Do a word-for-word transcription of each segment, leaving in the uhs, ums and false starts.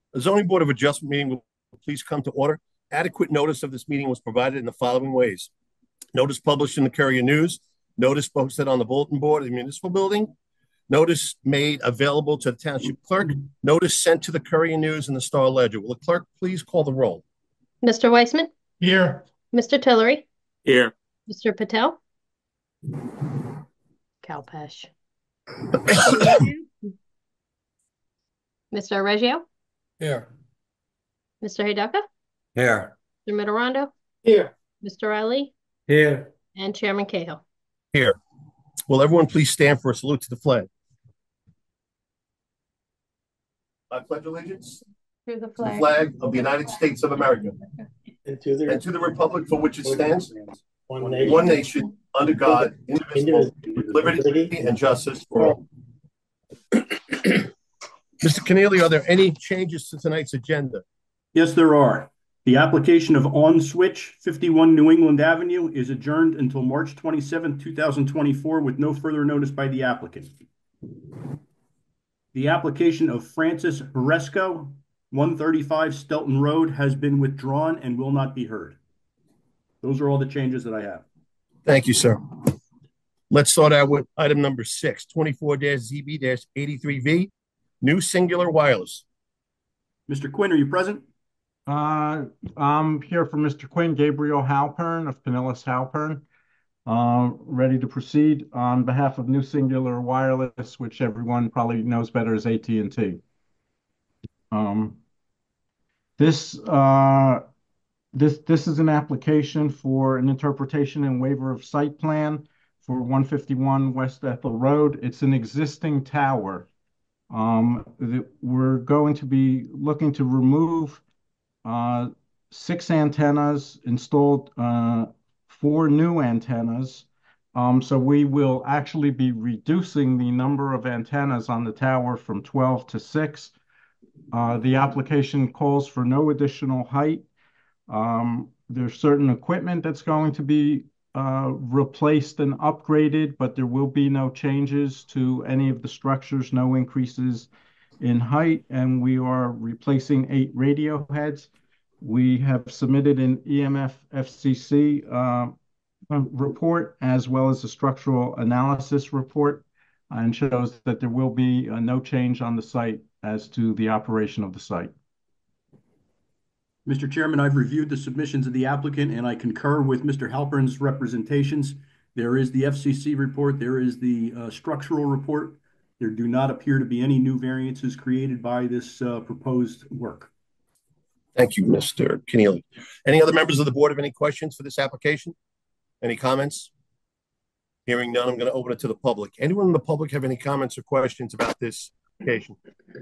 The zoning board of adjustment meeting will please come to order. Adequate notice of this meeting was provided in the following ways. Notice published in the Courier News, notice posted on the bulletin board of the municipal building, notice made available to the township clerk, notice sent to the Courier News and the Star Ledger. Will the clerk please call the roll? Mister Weissman? Here. Mister Tillery? Here. Mister Patel? Kalpesh. Mister Reggio? Here. Mister Hidaka? Here. Mister Mitterondo? Here. Mister Ali? Here. And Chairman Cahill. Here. Will everyone please stand for a salute to the flag? I pledge allegiance to the to the flag of the United States of America and to the, and to the republic for which it stands, one nation, one nation under God, indivisible, with liberty and justice for all. Mister Keneally, are there any changes to tonight's agenda? Yes, there are. The application of On Switch, fifty-one New England Avenue, is adjourned until March twenty-seventh, two thousand twenty-four, with no further notice by the applicant. The application of Francis Horesco, one thirty-five Stelton Road, has been withdrawn and will not be heard. Those are all the changes that I have. Thank you, sir. Let's start out with item number six, twenty-four Z B eighty-three V, New Singular Wireless. Mister Quinn, are you present? Uh, I'm here for Mister Quinn, Gabriel Halpern of Pinellas Halpern. Uh, ready to proceed on behalf of New Singular Wireless, which everyone probably knows better as A T and T. Um, this uh, this this is an application for an interpretation and waiver of site plan for one fifty-one West Ethel Road. It's an existing tower. Um, the, we're going to be looking to remove uh, six antennas, installed uh, four new antennas. Um, so we will actually be reducing the number of antennas on the tower from twelve to six. Uh, the application calls for no additional height. Um, there's certain equipment that's going to be uh, replaced and upgraded, but there will be no changes to any of the structures, no increases in height, and we are replacing eight radio heads. We have submitted an E M F F C C uh, report as well as a structural analysis report, and shows that there will be uh, no change on the site as to the operation of the site. Mister Chairman, I've reviewed the submissions of the applicant and I concur with Mister Halpern's representations. There is the F C C report, there is the uh, structural report. There do not appear to be any new variances created by this uh, proposed work. Thank you, Mister Keneally. Any other members of the board have any questions for this application? Any comments? Hearing none, I'm going to open it to the public. Anyone in the public have any comments or questions about this application?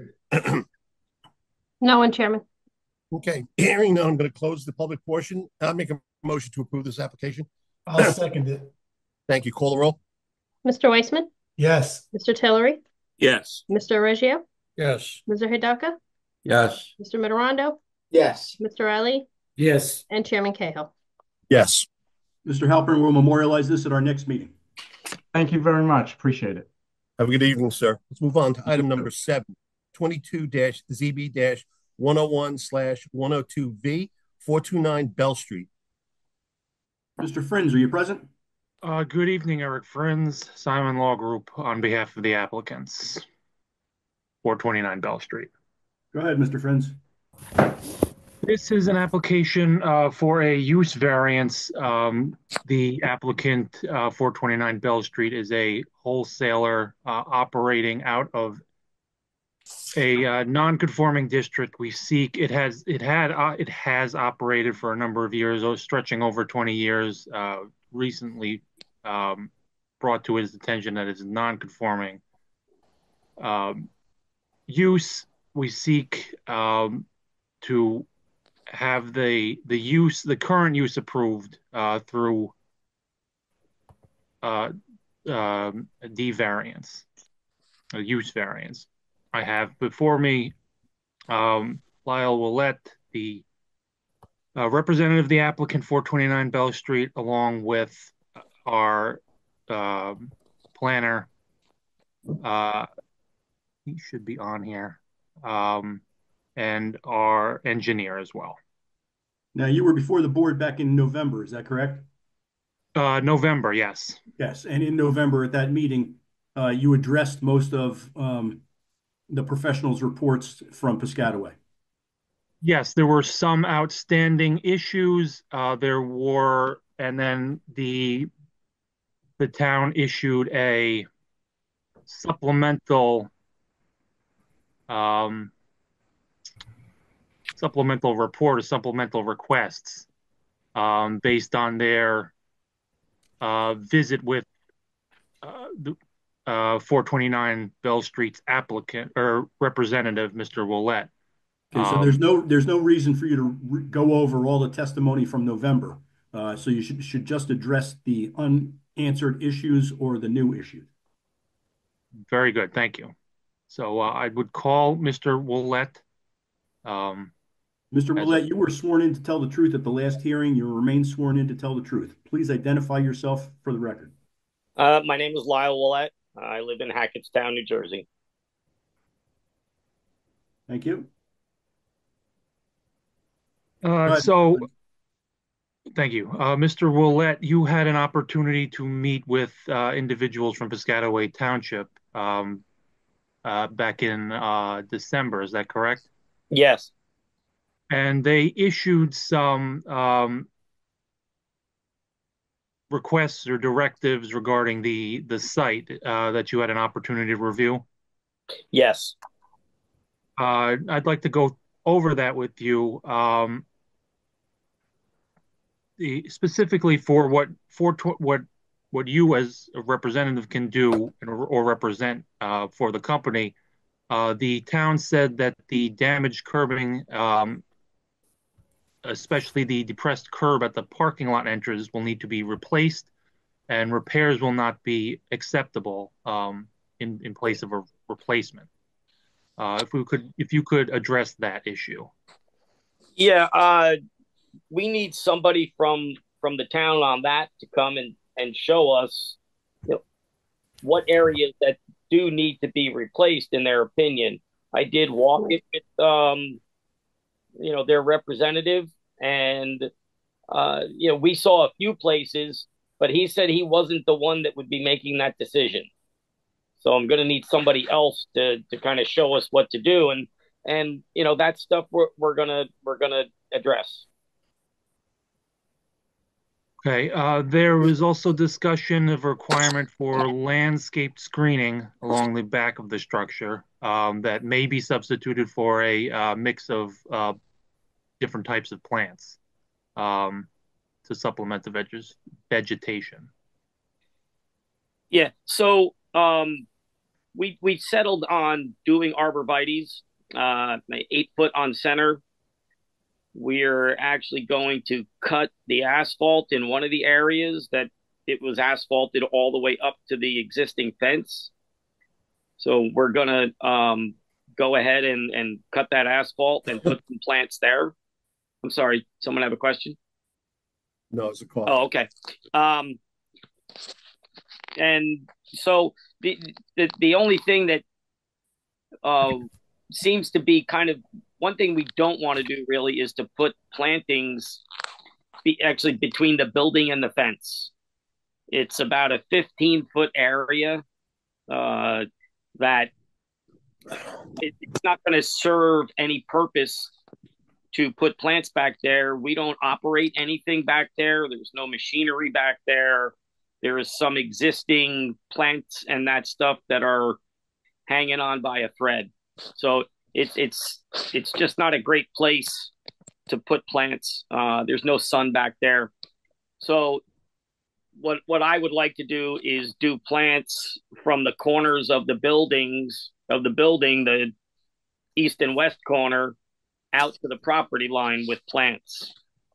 No one, Chairman. Okay, hearing none, I'm going to close the public portion. I'll make a motion to approve this application. I'll second it. Thank you. Call the roll. Mister Weissman? Yes. Mister Tillery? Yes. Mister Reggio? Yes. Mister Hidaka? Yes. Mister Mitterondo? Yes. Mister Ali? Yes. And Chairman Cahill. Yes. Mister Halpern will memorialize this at our next meeting. Thank you very much. Appreciate it. Have a good evening, sir. Let's move on to item number seven, twenty-two Z B one oh one slash one oh two V, four twenty-nine Bell Street. Mister Friends, are you present? Uh, good evening, Eric Friends, Simon Law Group, on behalf of the applicants, four twenty-nine Bell Street. Go ahead, Mister Friends. This is an application uh, for a use variance. Um, the applicant, uh, four twenty-nine Bell Street, is a wholesaler uh, operating out of a uh, non-conforming district. We seek it has it had uh, it has operated for a number of years, stretching over twenty years. Uh, recently, um, brought to his attention that it's non-conforming um, use. We seek um, to have the the use the current use approved uh, through uh, um, a D variance, a use variance. I have before me um, Lyle Willett, the uh, representative of the applicant, four twenty-nine Bell Street, along with our uh, planner. Uh, he should be on here. Um, and our engineer as well. Now, you were before the board back in November, is that correct? Uh, November, yes. Yes, and in November at that meeting, uh, you addressed most of um, the professionals' reports from Piscataway. Yes, there were some outstanding issues. Uh, there were, and then the the town issued a supplemental um, supplemental report or supplemental requests um, based on their uh, visit with uh, the uh, four twenty-nine Bell Street's applicant or representative, Mister Willett. Okay, so Um, there's no there's no reason for you to re- go over all the testimony from November. Uh, so you should should just address the unanswered issues or the new issues. Very good, thank you. So uh, I would call Mister Willett. Um, Mister as a- Willett, you were sworn in to tell the truth at the last hearing. You remain sworn in to tell the truth. Please identify yourself for the record. Uh, my name is Lyle Willett. I live in Hackettstown, New Jersey. Thank you. Uh, ahead. so, thank you. Uh, Mister Willett, you had an opportunity to meet with uh, individuals from Piscataway Township um, uh, back in uh, December, is that correct? Yes. And they issued some um, requests or directives regarding the, the site uh, that you had an opportunity to review. Yes. Uh, I'd like to go over that with you. Um, the, specifically for what for what what you as a representative can do or, or represent uh, for the company. Uh, the town said that the damaged curbing, um, especially the depressed curb at the parking lot entrance, will need to be replaced, and repairs will not be acceptable um, in in place of a replacement. Uh, if we could, if you could address that issue. Yeah. Uh, we need somebody from from the town on that to come and and show us, you know, what areas that do need to be replaced in their opinion. I did walk it with um, you know, their representative, and uh, you know, we saw a few places, but he said he wasn't the one that would be making that decision. So I'm going to need somebody else to to kind of show us what to do, and and you know, that stuff we're we're gonna we're gonna address. Okay. Uh, there was also discussion of requirement for landscape screening along the back of the structure um, that may be substituted for a uh, mix of uh, different types of plants um, to supplement the veg vegetation. Yeah. So um, we we settled on doing arborvitaes, uh, eight foot on center. We're actually going to cut the asphalt in one of the areas that it was asphalted all the way up to the existing fence. So we're going to um, go ahead and, and cut that asphalt and put some plants there. I'm sorry, someone have a question? No, it's a call. Oh, okay. Um, and so the, the, the only thing that uh, seems to be kind of one thing we don't want to do really is to put plantings be actually between the building and the fence. It's about a fifteen foot area uh, that it, it's not going to serve any purpose to put plants back there. We don't operate anything back there. There's no machinery back there. There is some existing plants and that stuff that are hanging on by a thread. So It's it's it's just not a great place to put plants. Uh, there's no sun back there. So what what I would like to do is do plants from the corners of the buildings of the building, the east and west corner, out to the property line with plants.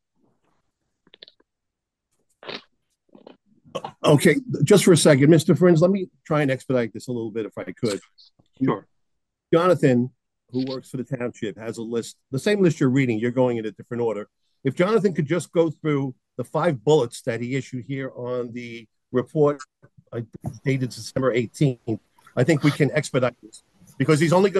Okay, just for a second, Mister Friends, let me try and expedite this a little bit if I could. Sure. Jonathan, who works for the township, has a list, the same list you're reading, you're going in a different order. If Jonathan could just go through the five bullets that he issued here on the report dated December eighteenth, I think we can expedite this, because he's only going to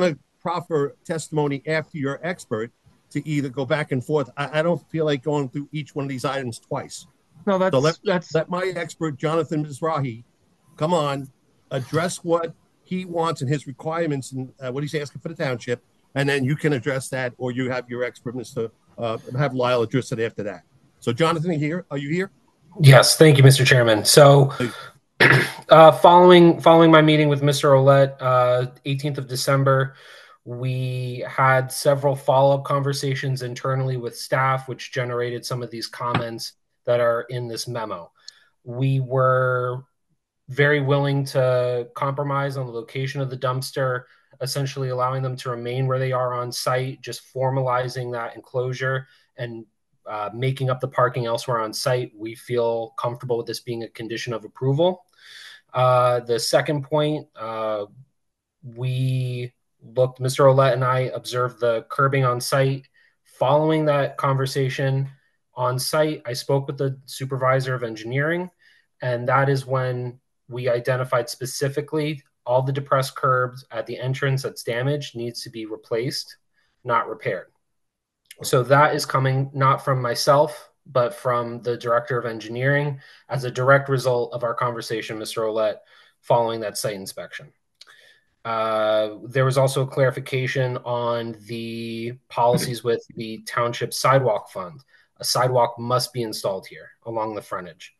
proffer testimony after your expert to either go back and forth. I, I don't feel like going through each one of these items twice. No, that's So let, that's let my expert, Jonathan Mizrahi, come on, address what he wants and his requirements and uh, what he's asking for the township, and then you can address that, or you have your expert, Mister Uh, have Lyle address it after that. So, Jonathan, here, are you here? Yes, thank you, Mister Chairman. So, uh, following following my meeting with Mister Ouellette, uh, eighteenth of December, we had several follow-up conversations internally with staff, which generated some of these comments that are in this memo. We were very willing to compromise on the location of the dumpster, essentially allowing them to remain where they are on site, just formalizing that enclosure and uh, making up the parking elsewhere on site. We feel comfortable with this being a condition of approval. Uh, the second point, uh, we looked, Mister Ouellette and I observed the curbing on site. Following that conversation on site, I spoke with the supervisor of engineering, and that is when we identified specifically all the depressed curbs at the entrance that's damaged needs to be replaced, not repaired. So that is coming not from myself, but from the director of engineering as a direct result of our conversation, Mister Ouellette, following that site inspection. Uh, there was also a clarification on the policies with the township sidewalk fund. A sidewalk must be installed here along the frontage.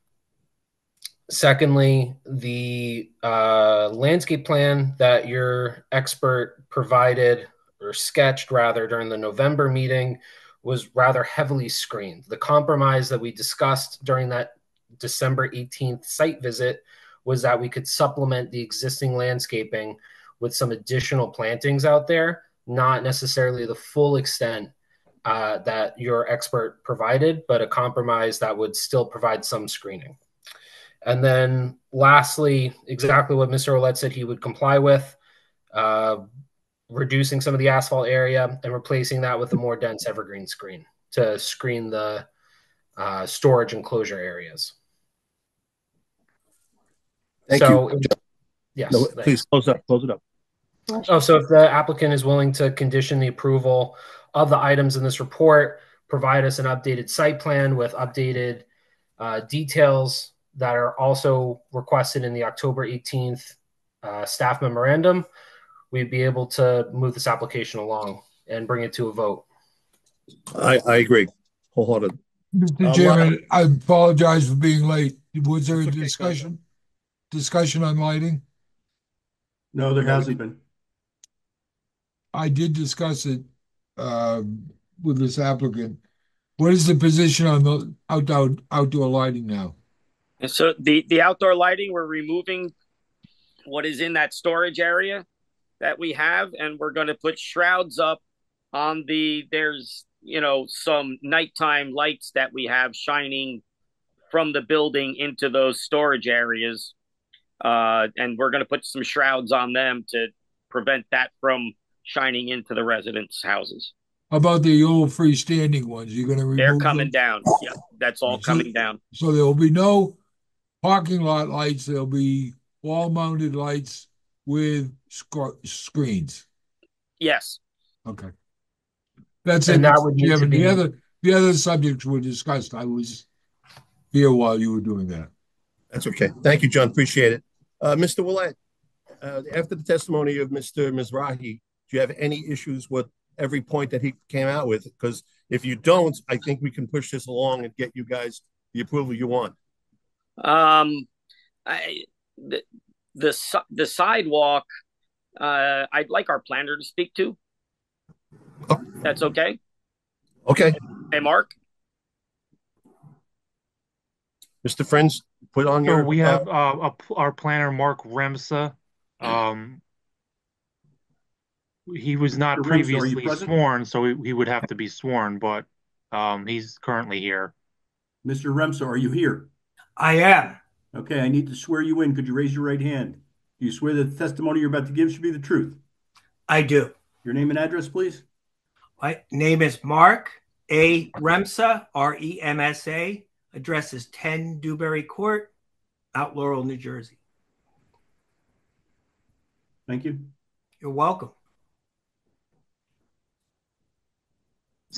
Secondly, the uh, landscape plan that your expert provided or sketched rather during the November meeting was rather heavily screened. The compromise that we discussed during that December eighteenth site visit was that we could supplement the existing landscaping with some additional plantings out there, not necessarily the full extent uh, that your expert provided, but a compromise that would still provide some screening. And then lastly, exactly what Mister Ouellette said he would comply with, uh, reducing some of the asphalt area and replacing that with a more dense evergreen screen to screen the uh, storage enclosure areas. Thank so, you. It, yes. No, please close up. Close it up. Oh, so if the applicant is willing to condition the approval of the items in this report, provide us an updated site plan with updated uh, details that are also requested in the October eighteenth uh, staff memorandum, we'd be able to move this application along and bring it to a vote. I, I agree wholeheartedly. Mister Uh, Chairman, I apologize for being late. Was there a okay, discussion? Discussion on lighting? No, there hasn't been. I did discuss it uh, with this applicant. What is the position on the outdoor outdoor lighting now? And so the, the outdoor lighting, we're removing what is in that storage area that we have, and we're going to put shrouds up on the, there's, you know, some nighttime lights that we have shining from the building into those storage areas. Uh, and we're going to put some shrouds on them to prevent that from shining into the residents' houses. How about the old freestanding ones? You're going to remove They're coming them? down. Yeah, that's all So- coming down. So there will be no parking lot lights. There'll be wall-mounted lights with sc- screens. Yes. Okay. That's it, And that Mister would need to Chairman. be- The other, the other subjects were discussed. I was here while you were doing that. That's okay. Thank you, John. Appreciate it. Uh, Mister Ouellette, uh, after the testimony of Mister Mizrahi, do you have any issues with every point that he came out with? Because if you don't, I think we can push this along and get you guys the approval you want. Um, I, the, the, si- the sidewalk, uh, I'd like our planner to speak to. Oh. That's okay. Okay, Hey, Mark. Mister Friends, put on So your. we uh, have uh, a, our planner, Mark Remsa. Um, he was not Mister Remsa, are you previously present? sworn, so he, he would have to be sworn, but um, he's currently here. Mister Remsa, are you here? I am. Okay, I need to swear you in. Could you raise your right hand? Do you swear that the testimony you're about to give should be the truth? I do. Your name and address, please? My name is Mark A. Remsa, R E M S A. Address is ten Dewberry Court, Mount Laurel, New Jersey. Thank you. You're welcome.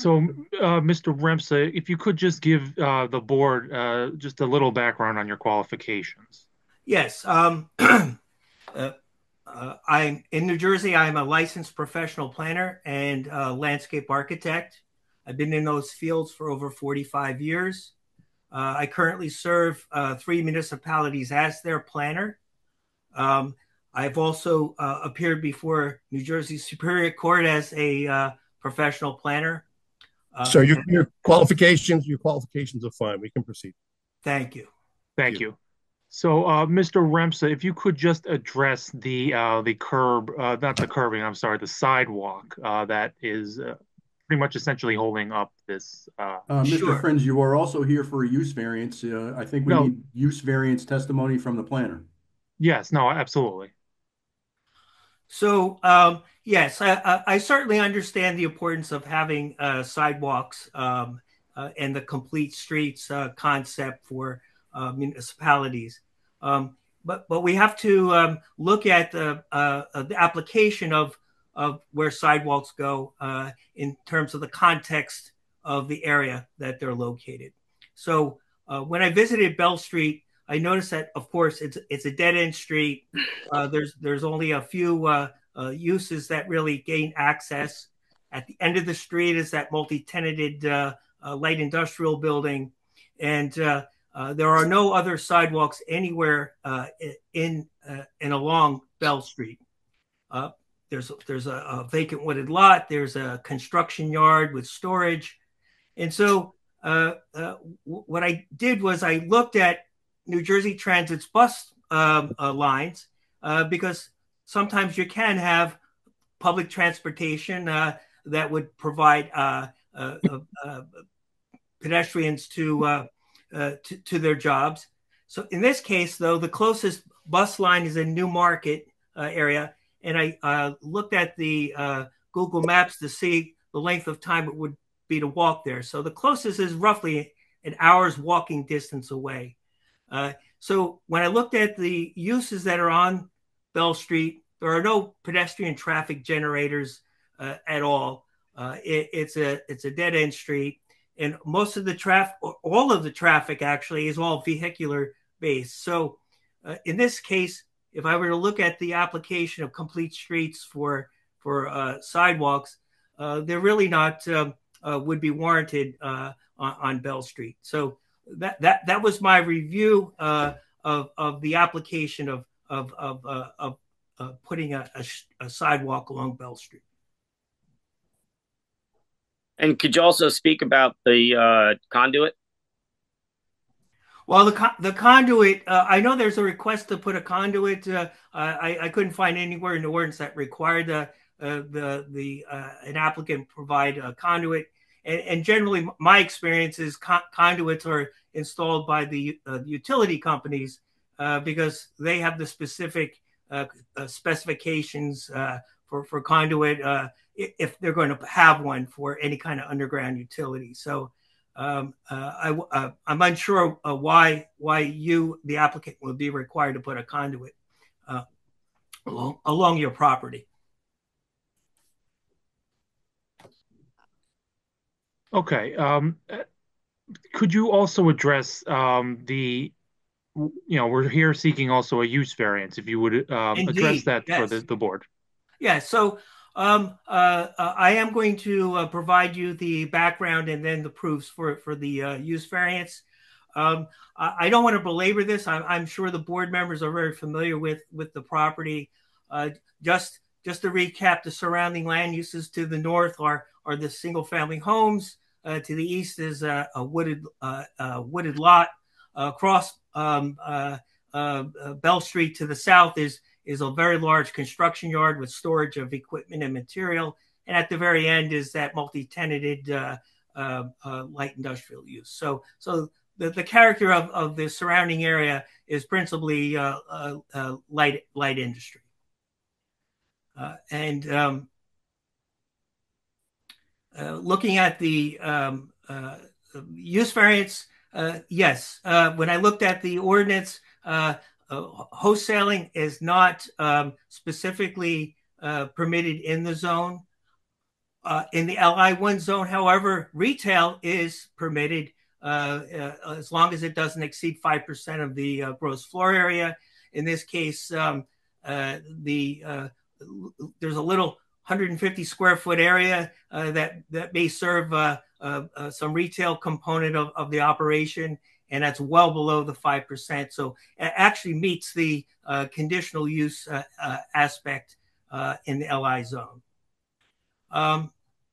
So, uh, Mister Remsa, if you could just give uh, the board uh, just a little background on your qualifications. Yes. Um, uh, uh, I'm in New Jersey. I'm a licensed professional planner and uh, landscape architect. I've been in those fields for over forty-five years. Uh, I currently serve uh, three municipalities as their planner. Um, I've also uh, appeared before New Jersey Superior Court as a uh, professional planner. Uh, So your, your qualifications, your qualifications are fine. We can proceed. Thank you. Thank you. So, uh, Mister Remsa, if you could just address the uh, the curb, uh, not the curbing, I'm sorry, the sidewalk uh, that is uh, pretty much essentially holding up this. Uh, Uh, Mister Sure. Friends, you are also here for a use variance. Uh, I think we No. need use variance testimony from the planner. yes, no, absolutely. So, um, yes, I, I, I certainly understand the importance of having uh, sidewalks um, uh, and the complete streets uh, concept for uh, municipalities. Um, but but we have to um, look at the, uh, the application of, of where sidewalks go uh, in terms of the context of the area that they're located. So uh, when I visited Bell Street, I noticed that, of course, it's it's a dead end street. Uh, there's there's only a few uh, uh, uses that really gain access. At the end of the street is that multi-tenanted uh, uh, light industrial building, and uh, uh, there are no other sidewalks anywhere uh, in uh, and along Bell Street. Uh, there's there's a, a vacant wooded lot. There's a construction yard with storage, and so uh, uh, w- what I did was I looked at New Jersey Transit's bus um, uh, lines uh, because sometimes you can have public transportation uh, that would provide uh, uh, uh, uh, pedestrians to, uh, uh, to to their jobs. So in this case, though, the closest bus line is in Newmarket uh, area, and I uh, looked at the uh, Google Maps to see the length of time it would be to walk there. So the closest is roughly an hour's walking distance away. Uh, so when I looked at the uses that are on Bell Street, there are no pedestrian traffic generators uh, at all. Uh, it, it's a it's a dead end street, and most of the traffic, all of the traffic actually, is all vehicular based. So uh, in this case, if I were to look at the application of complete streets for for uh, sidewalks, uh, they're really not um, uh, would be warranted uh, on, on Bell Street. So That that that was my review uh, of of the application of of of uh, of uh, putting a, a, a sidewalk along Bell Street. And could you also speak about the uh, conduit? Well, the con- the conduit. Uh, I know there's a request to put a conduit. Uh, I I couldn't find anywhere in the ordinance that required the uh, the the uh, an applicant provide a conduit. And, and generally, my experience is con- conduits are installed by the uh, utility companies uh, because they have the specific uh, uh, specifications uh, for, for conduit uh, if they're going to have one for any kind of underground utility. So um, uh, I, uh, I'm unsure uh, why why you, the applicant, will be required to put a conduit uh, along, along your property. Okay. Um, could you also address um, the, you know, we're here seeking also a use variance, if you would um, Indeed, address that yes. for the, the board. Yeah, so um, uh, uh, I am going to uh, provide you the background and then the proofs for, for the uh, use variance. Um, I, I don't want to belabor this. I'm, I'm sure the board members are very familiar with, with the property. Uh, just, just to recap, the surrounding land uses to the north are, are the single-family homes. Uh, to the east is a, a wooded uh, uh, wooded lot. Uh, across um, uh, uh, Bell Street to the south is is a very large construction yard with storage of equipment and material. And at the very end is that multi-tenanted uh, uh, uh, light industrial use. So so the, the character of, of the surrounding area is principally uh, uh, uh, light light industry. Uh, and um, Uh, looking at the um, uh, use variance, uh, yes. Uh, when I looked at the ordinance, uh, uh, wholesaling is not um, specifically uh, permitted in the zone. uh, in the L I one zone, however, retail is permitted uh, uh, as long as it doesn't exceed five percent of the uh, gross floor area. In this case, um, uh, the uh, there's a little one hundred fifty square foot area uh, that, that may serve uh, uh, uh, some retail component of, of the operation, and that's well below the five percent. So it actually meets the uh, conditional use uh, uh, aspect uh, in the L I zone. Um,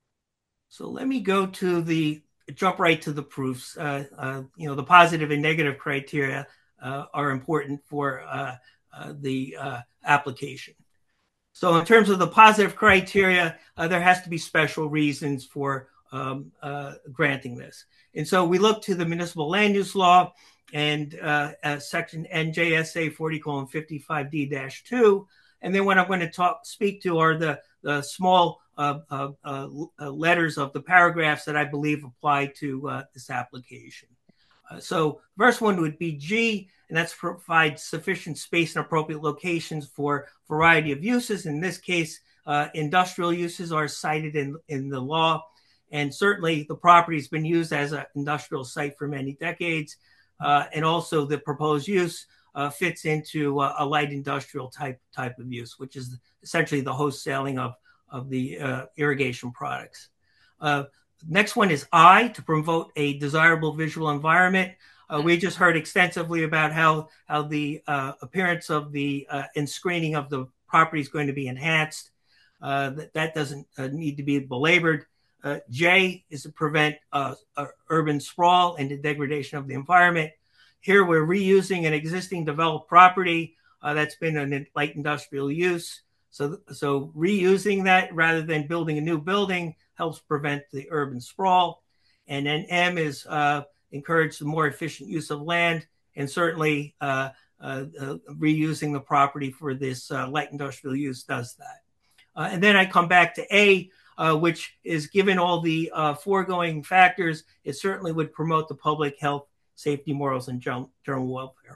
so let me go to the, jump right to the proofs. Uh, uh, you know, the positive and negative criteria uh, are important for uh, uh, the uh, application. So in terms of the positive criteria, uh, there has to be special reasons for um, uh, granting this. And so we look to the municipal land use law and uh, uh, section N J S A forty colon fifty-five D dash two. And then what I'm going to talk, speak to are the, the small uh, uh, uh, letters of the paragraphs that I believe apply to uh, this application. Uh, so first one would be G, and that's provide sufficient space and appropriate locations for variety of uses. In this case, uh, industrial uses are cited in, in the law. And certainly the property has been used as an industrial site for many decades. Uh, and also the proposed use uh, fits into uh, a light industrial type type of use, which is essentially the wholesaling of, of the uh, irrigation products. Uh, next one is I, to promote a desirable visual environment. Uh, we just heard extensively about how, how the uh, appearance of the uh, and screening of the property is going to be enhanced. Uh, that, that doesn't uh, need to be belabored. Uh, J is to prevent uh, uh, urban sprawl and the degradation of the environment. Here we're reusing an existing developed property uh, that's been in light industrial use. So, so reusing that rather than building a new building helps prevent the urban sprawl. And then M is uh, encourage the more efficient use of land, and certainly uh, uh, uh, reusing the property for this uh, light industrial use does that. Uh, and then I come back to A, uh, which is given all the uh, foregoing factors, it certainly would promote the public health, safety, morals, and general, general welfare.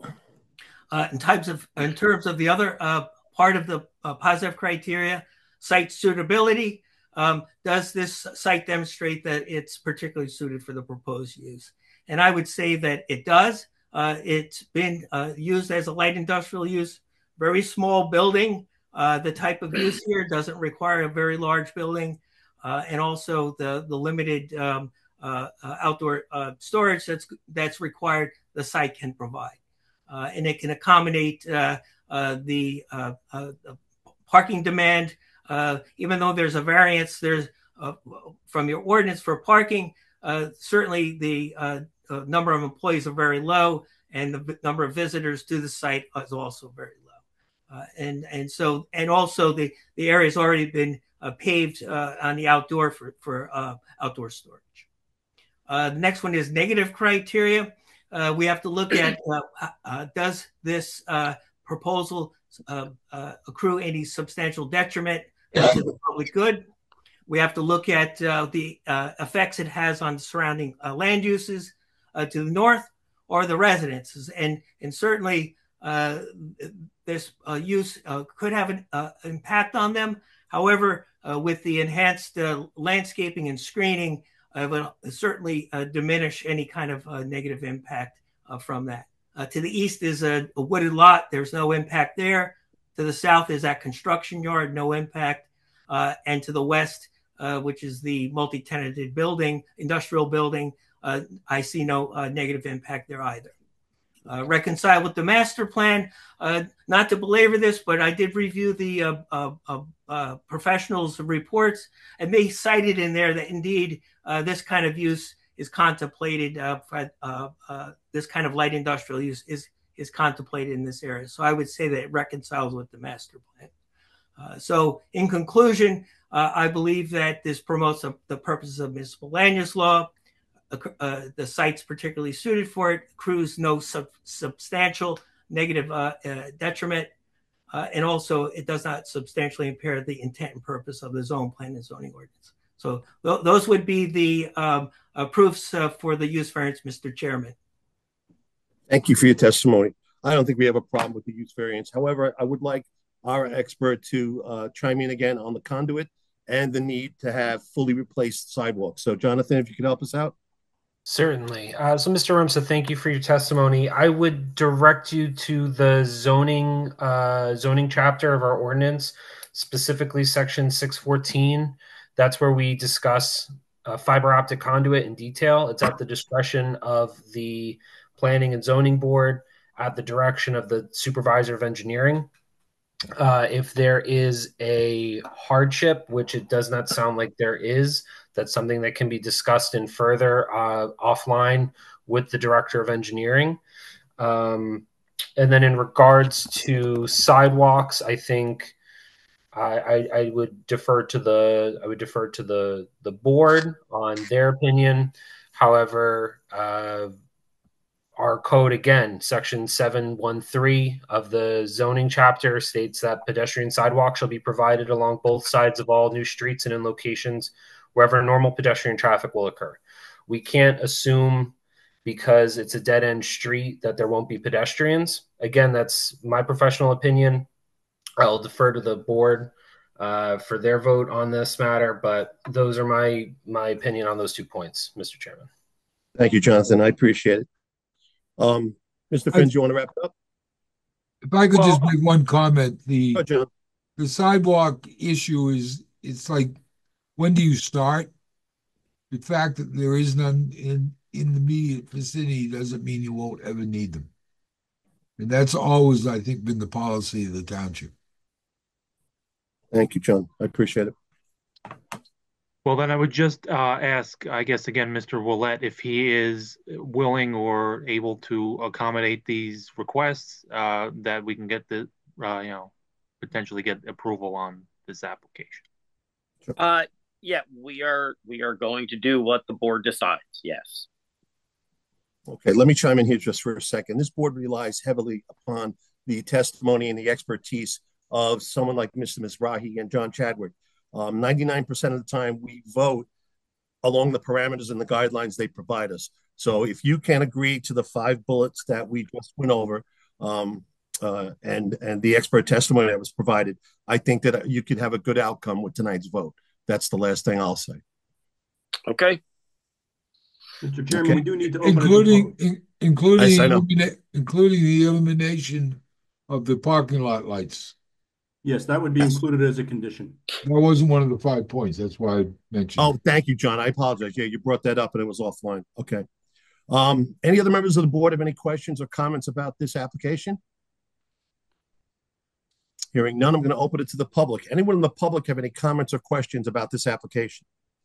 Uh, in, types of, in terms of the other uh, part of the uh, positive criteria, site suitability, um, does this site demonstrate that it's particularly suited for the proposed use? And I would say that it does. Uh, it's been uh, used as a light industrial use, very small building. Uh, the type of use here doesn't require a very large building, uh, and also the the limited um, uh, uh, outdoor uh, storage that's that's required, the site can provide, uh, and it can accommodate uh, uh, the uh, uh, parking demand. Uh, even though there's a variance, there's uh, from your ordinance for parking. Uh, certainly, the uh, uh, number of employees are very low, and the number of visitors to the site is also very low. Uh, and and so and also the the area has already been uh, paved uh, on the outdoor for for uh, outdoor storage. Uh, the next one is negative criteria. Uh, we have to look at uh, uh, does this uh, proposal uh, uh, accrue any substantial detriment to the public good? We have to look at uh, the uh, effects it has on the surrounding uh, land uses uh, to the north or the residences, and and certainly. Uh, this uh, use uh, could have an uh, impact on them. However, uh, with the enhanced uh, landscaping and screening, uh, it will certainly uh, diminish any kind of uh, negative impact uh, from that. Uh, to the east is a, a wooded lot. There's no impact there. To the south is that construction yard, no impact. Uh, and to the west, uh, which is the multi-tenanted building, industrial building, uh, I see no uh, negative impact there either. Uh, reconcile with the master plan. Uh, not to belabor this, but I did review the uh, uh, uh, uh, professionals' reports, and they cited in there that indeed uh, this kind of use is contemplated. Uh, for, uh, uh, this kind of light industrial use is is contemplated in this area. So I would say that it reconciles with the master plan. Uh, so in conclusion, uh, I believe that this promotes a, the purposes of municipal land use law. Uh, the site's particularly suited for it, accrues no sub substantial negative uh, uh, detriment, uh, and also it does not substantially impair the intent and purpose of the zone plan and zoning ordinance. So th those would be the um, uh, proofs uh, for the use variance, Mister Chairman. Thank you for your testimony. I don't think we have a problem with the use variance. However, I would like our expert to uh, chime in again on the conduit and the need to have fully replaced sidewalks. So, Jonathan, if you could help us out. Certainly. Uh, so, Mister Rumsa, thank you for your testimony. I would direct you to the zoning uh, zoning chapter of our ordinance, specifically section six fourteen. That's where we discuss uh, fiber optic conduit in detail. It's at the discretion of the Planning and Zoning Board, at the direction of the Supervisor of Engineering. Uh, if there is a hardship, which it does not sound like there is, that's something that can be discussed in further uh, offline with the Director of Engineering. Um, and then in regards to sidewalks, I think I, I, I would defer to the I would defer to the the board on their opinion. However, uh, our code, again, section seven one three of the zoning chapter states that pedestrian sidewalks shall be provided along both sides of all new streets and in locations wherever normal pedestrian traffic will occur. We can't assume because it's a dead-end street that there won't be pedestrians. Again, that's my professional opinion. I'll defer to the board uh, for their vote on this matter, but those are my my opinion on those two points, Mister Chairman. Thank you, Jonathan. I appreciate it. Um, Mister Finns, you want to wrap it up? If I could Well, just make one comment, the Oh, John. the sidewalk issue is, it's like, when do you start? The fact that there is none in, in the immediate vicinity doesn't mean you won't ever need them. And that's always, I think, been the policy of the township. Thank you, John. I appreciate it. well, then I would just uh, ask, I guess, again, Mister Willett, if he is willing or able to accommodate these requests, uh, that we can get the, uh, you know, potentially get approval on this application. Uh, yeah, we are we are going to do what the board decides. Yes. Okay, let me chime in here just for a second. This board relies heavily upon the testimony and the expertise of someone like Mister Mizrahi and John Chadwick. Um, ninety-nine percent of the time, we vote along the parameters and the guidelines they provide us. So if you can agree to the five bullets that we just went over, um, uh, and and the expert testimony that was provided, I think that you could have a good outcome with tonight's vote. That's the last thing I'll say. Okay. Mister Chairman, Okay. we do need to open it to Including, public. in- including, Yes, I know. elimina- including the elimination of the parking lot lights. Yes, that would be included as a condition. That wasn't one of the five points. That's why I mentioned Oh, it. thank you, John. I apologize. Yeah, you brought that up and it was offline. Okay. Um, any other members of the board have any questions or comments about this application? Hearing none, I'm going to open it to the public. Anyone in the public have any comments or questions about this application?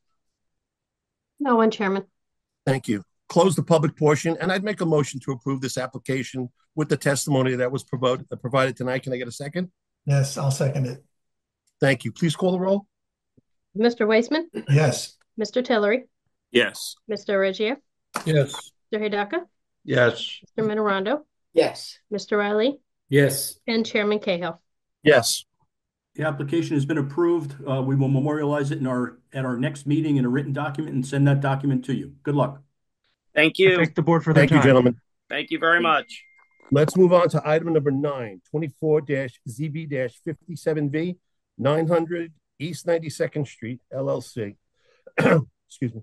No one, Chairman. Thank you. Close the public portion, and I'd make a motion to approve this application with the testimony that was provided provided tonight. Can I get a second? Yes, I'll second it. Thank you. Please call the roll. Mister Weissman, Yes. Mister Tillery, Yes. Mister Reggio, Yes. Mister Hidaka, Yes. Mister Minoranto, Yes. Mister Riley, Yes. and Chairman Cahill. Yes. The application has been approved. Uh, we will memorialize it in our, at our next meeting in a written document and send that document to you. Good luck. Thank I you. thank the board for their Thank you, time. gentlemen. Thank you very much. Let's move on to item number nine, twenty-four Z B fifty-seven V, nine hundred East ninety-second Street, L L C. Excuse me.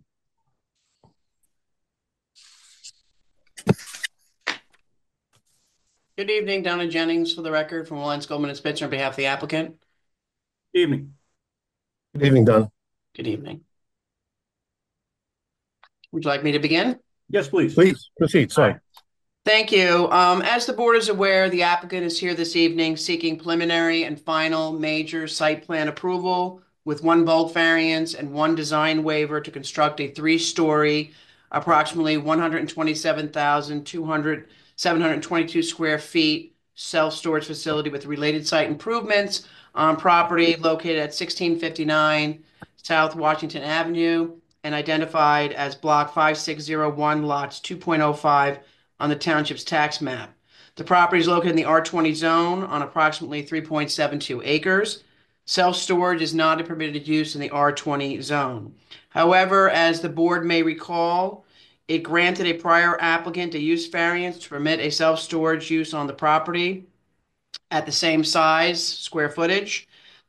Good evening, Donna Jennings for the record from Williams Goldman and Spitzer on behalf of the applicant. Evening. Good evening, Don. Good evening. Would you like me to begin? Yes, please. Please proceed. Sorry. Thank you. Um, as the board is aware, the applicant is here this evening seeking preliminary and final major site plan approval with one bulk variance and one design waiver to construct a three-story, approximately one hundred twenty-seven thousand two hundred, seven hundred twenty-two square feet self-storage facility with related site improvements on property located at sixteen fifty-nine South Washington Avenue and identified as block five six zero one lots two point oh five on the township's tax map. The property is located in the R twenty zone on approximately three point seven two acres. Self-storage is not a permitted use in the R twenty zone. However, as the board may recall, it granted a prior applicant a use variance to permit a self-storage use on the property at the same size, square footage.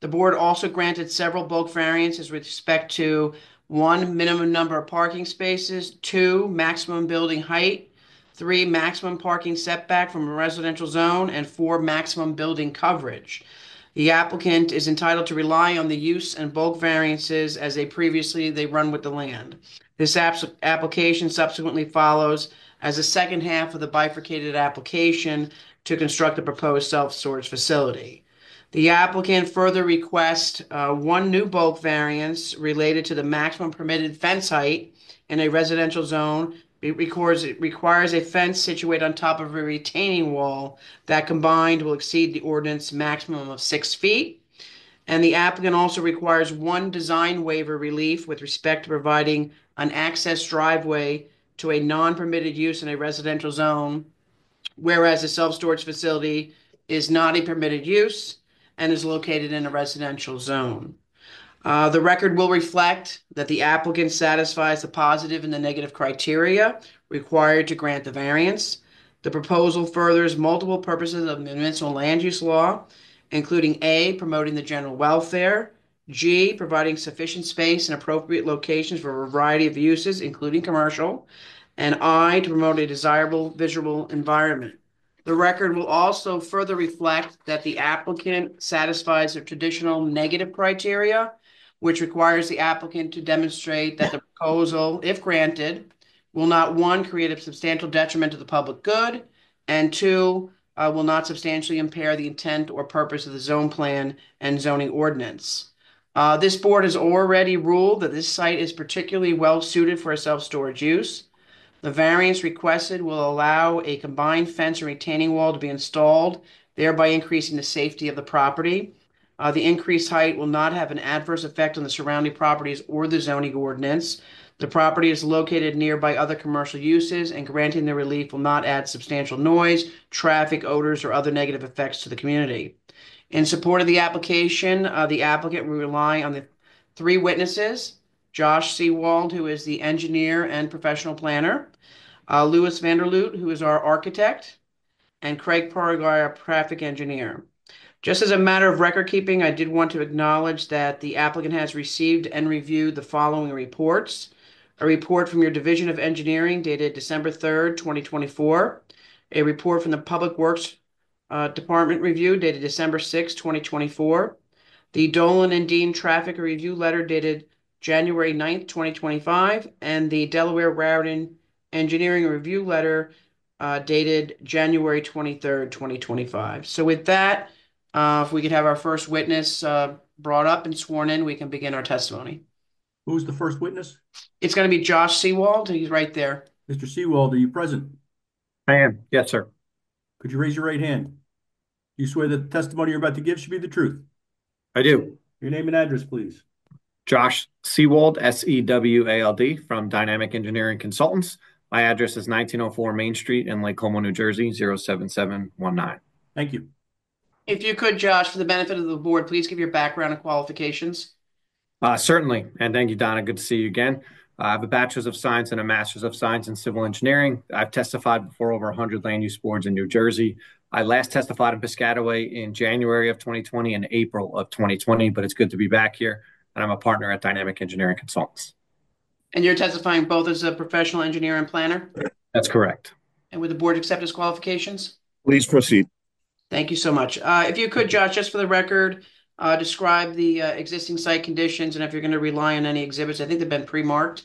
The board also granted several bulk variances with respect to one, minimum number of parking spaces, two, maximum building height, three, maximum parking setback from a residential zone, and four, maximum building coverage. The applicant is entitled to rely on the use and bulk variances as they previously they run with the land. This application subsequently follows as a second half of the bifurcated application to construct the proposed self-storage facility. The applicant further requests uh, one new bulk variance related to the maximum permitted fence height in a residential zone. It requires, it requires a fence situated on top of a retaining wall that combined will exceed the ordinance maximum of six feet. And the applicant also requires one design waiver relief with respect to providing an access driveway to a non-permitted use in a residential zone, whereas a self-storage facility is not a permitted use and is located in a residential zone. Uh, the record will reflect that the applicant satisfies the positive and the negative criteria required to grant the variance. The proposal furthers multiple purposes of municipal land use law, including A, promoting the general welfare, G, providing sufficient space and appropriate locations for a variety of uses, including commercial, and I, to promote a desirable visual environment. The record will also further reflect that the applicant satisfies the traditional negative criteria, which requires the applicant to demonstrate that the proposal, if granted, will not, one, create a substantial detriment to the public good, and two, uh, will not substantially impair the intent or purpose of the zone plan and zoning ordinance. Uh, this board has already ruled that this site is particularly well suited for a self-storage use. The variance requested will allow a combined fence and retaining wall to be installed, thereby increasing the safety of the property. Uh, the increased height will not have an adverse effect on the surrounding properties or the zoning ordinance. The property is located nearby other commercial uses, and granting the relief will not add substantial noise, traffic, odors, or other negative effects to the community. In support of the application, uh, the applicant will rely on the three witnesses: Josh Seawald, who is the engineer and professional planner, uh, Louis Vanderloot, who is our architect, and Craig Paraguay, our traffic engineer. Just as a matter of record keeping, I did want to acknowledge that the applicant has received and reviewed the following reports: a report from your Division of Engineering dated December third, twenty twenty-four, a report from the Public Works uh, Department review dated December sixth, twenty twenty-four, the Dolan and Dean Traffic Review Letter dated January ninth, twenty twenty-five, and the Delaware Raritan Engineering Review Letter uh, dated January twenty-third, twenty twenty-five. So with that, uh, if we could have our first witness uh, brought up and sworn in, we can begin our testimony. Who's the first witness? It's going to be Josh Seawald. He's right there. Mister Seawald, are you present? I am. Yes, sir. Could you raise your right hand? You swear that the testimony you're about to give should be the truth? I do. Your name and address, please. Josh Seawald, S E W A L D, from Dynamic Engineering Consultants. My address is nineteen oh four Main Street in Lake Como, New Jersey, zero seven seven one nine. Thank you. If you could, Josh, for the benefit of the board, please give your background and qualifications. Uh, certainly. And thank you, Donna. Good to see you again. Uh, I have a Bachelor's of Science and a Master's of Science in Civil Engineering. I've testified before over one hundred land use boards in New Jersey. I last testified in Piscataway in January of twenty twenty and April of twenty twenty, but it's good to be back here. And I'm a partner at Dynamic Engineering Consultants. And you're testifying both as a professional engineer and planner? That's correct. And would the board accept his qualifications? Please proceed. Thank you so much. Uh, if you could, Josh, just for the record, uh, describe the uh, existing site conditions and if you're going to rely on any exhibits. I think they've been pre-marked.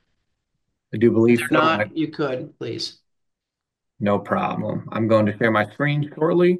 I do believe If so. they're not, you could, please. No problem. I'm going to share my screen shortly.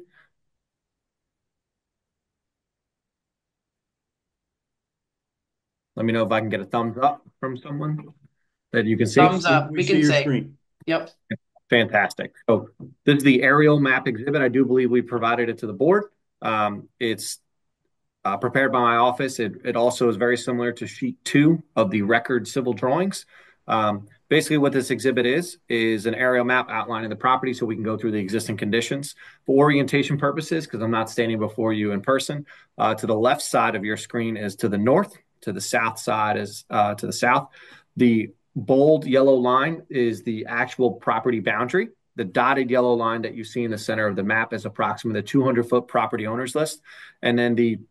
Let me know if I can get a thumbs up from someone that you can see. Thumbs up. We, we can say. Screen. Yep. Fantastic. So this is the aerial map exhibit. I do believe we provided it to the board. Um, it's uh, prepared by my office. It, it also is very similar to sheet two of the record civil drawings. Um, basically what this exhibit is, is an aerial map outlining the property so we can go through the existing conditions. For orientation purposes, because I'm not standing before you in person, uh, to the left side of your screen is to the north, to the south side is uh, to the south. The bold yellow line is the actual property boundary. The dotted yellow line that you see in the center of the map is approximately the two hundred foot property owners list. And then the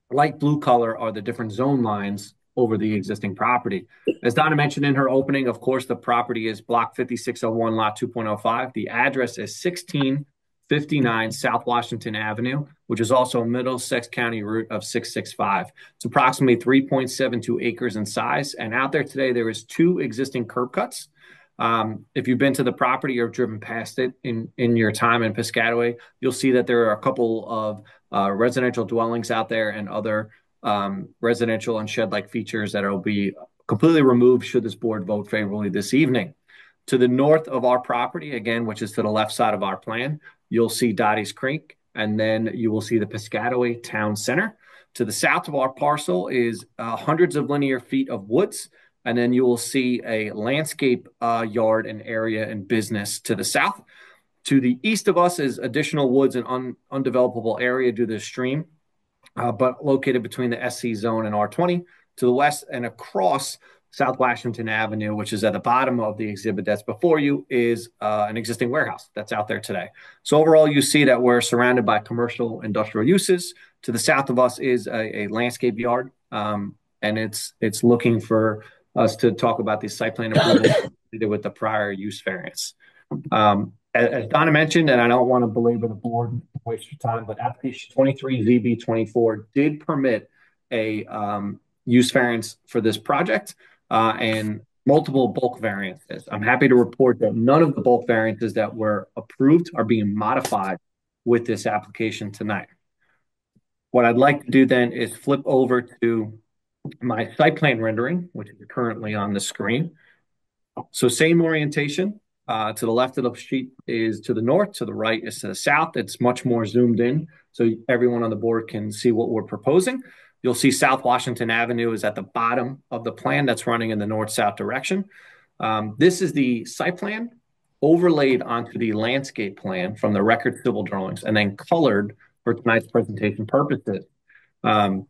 light blue color are the different zone lines over the existing property. As Donna mentioned in her opening, of course, the property is block fifty-six oh one, lot two point oh five. The address is sixteen fifty-nine South Washington Avenue, which is also a Middlesex County route of six sixty-five. It's approximately three point seven two acres in size. And out there today, there is two existing curb cuts. Um, if you've been to the property or driven past it in, in your time in Piscataway, you'll see that there are a couple of uh, residential dwellings out there and other um, residential and shed-like features that will be completely removed should this board vote favorably this evening. To the north of our property, again, which is to the left side of our plan, you'll see Dottie's Creek, and then you will see the Piscataway Town Center. To the south of our parcel is uh, hundreds of linear feet of woods, and then you will see a landscape uh, yard and area and business to the south. To the east of us is additional woods and un undevelopable area due to the stream, uh, but located between the S C zone and R twenty. To the west and across South Washington Avenue, which is at the bottom of the exhibit that's before you, is uh, an existing warehouse that's out there today. So overall, you see that we're surrounded by commercial industrial uses. To the south of us is a, a landscape yard, um, and it's it's looking for us to talk about the site plan approval with the prior use variance. Um, as, as Donna mentioned, and I don't want to belabor the board, waste your time, but application twenty-three Z B twenty-four did permit a um, use variance for this project uh, and multiple bulk variances. I'm happy to report that none of the bulk variances that were approved are being modified with this application tonight. What I'd like to do then is flip over to my site plan rendering, which is currently on the screen. So same orientation. Uh, to the left of the street is to the north, to the right is to the south. It's much more zoomed in, so everyone on the board can see what we're proposing. You'll see South Washington Avenue is at the bottom of the plan that's running in the north-south direction. Um, this is the site plan overlaid onto the landscape plan from the record civil drawings and then colored for tonight's presentation purposes. Um,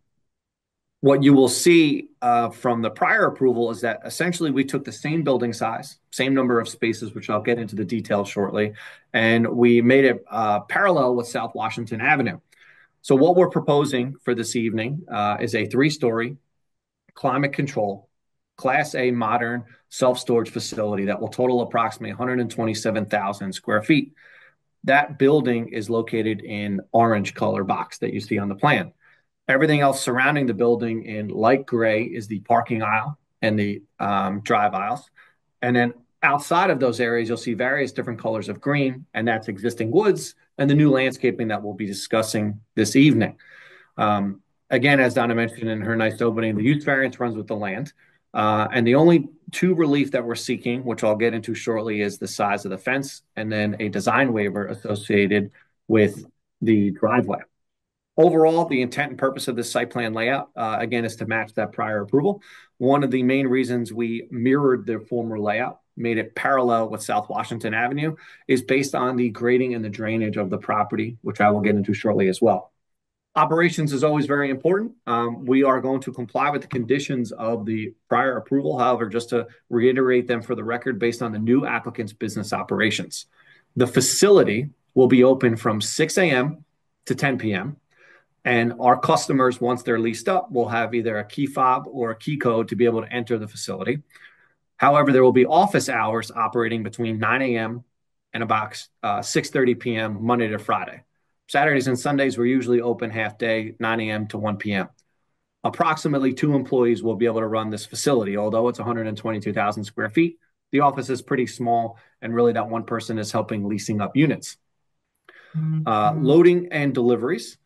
What you will see uh, from the prior approval is that essentially we took the same building size, same number of spaces, which I'll get into the details shortly, and we made it uh, parallel with South Washington Avenue. So what we're proposing for this evening uh, is a three-story climate control, Class A modern self-storage facility that will total approximately one hundred twenty-seven thousand square feet. That building is located in orange color box that you see on the plan. Everything else surrounding the building in light gray is the parking aisle and the um, drive aisles. And then outside of those areas, you'll see various different colors of green, and that's existing woods and the new landscaping that we'll be discussing this evening. Um, again, as Donna mentioned in her nice opening, the use variance runs with the land. Uh, and the only two relief that we're seeking, which I'll get into shortly, is the size of the fence and then a design waiver associated with the driveway. Overall, the intent and purpose of this site plan layout, uh, again, is to match that prior approval. One of the main reasons we mirrored the former layout, made it parallel with South Washington Avenue, is based on the grading and the drainage of the property, which I will get into shortly as well. Operations is always very important. Um, we are going to comply with the conditions of the prior approval. However, just to reiterate them for the record, based on the new applicant's business operations. The facility will be open from six A M to ten P M And our customers, once they're leased up, will have either a key fob or a key code to be able to enter the facility. However, there will be office hours operating between nine A M and about uh, six thirty P M Monday to Friday. Saturdays and Sundays, we're usually open half day, nine A M to one P M Approximately two employees will be able to run this facility. Although it's one hundred twenty-two thousand square feet, the office is pretty small, and really that one person is helping leasing up units. Mm-hmm. Uh, loading and deliveries.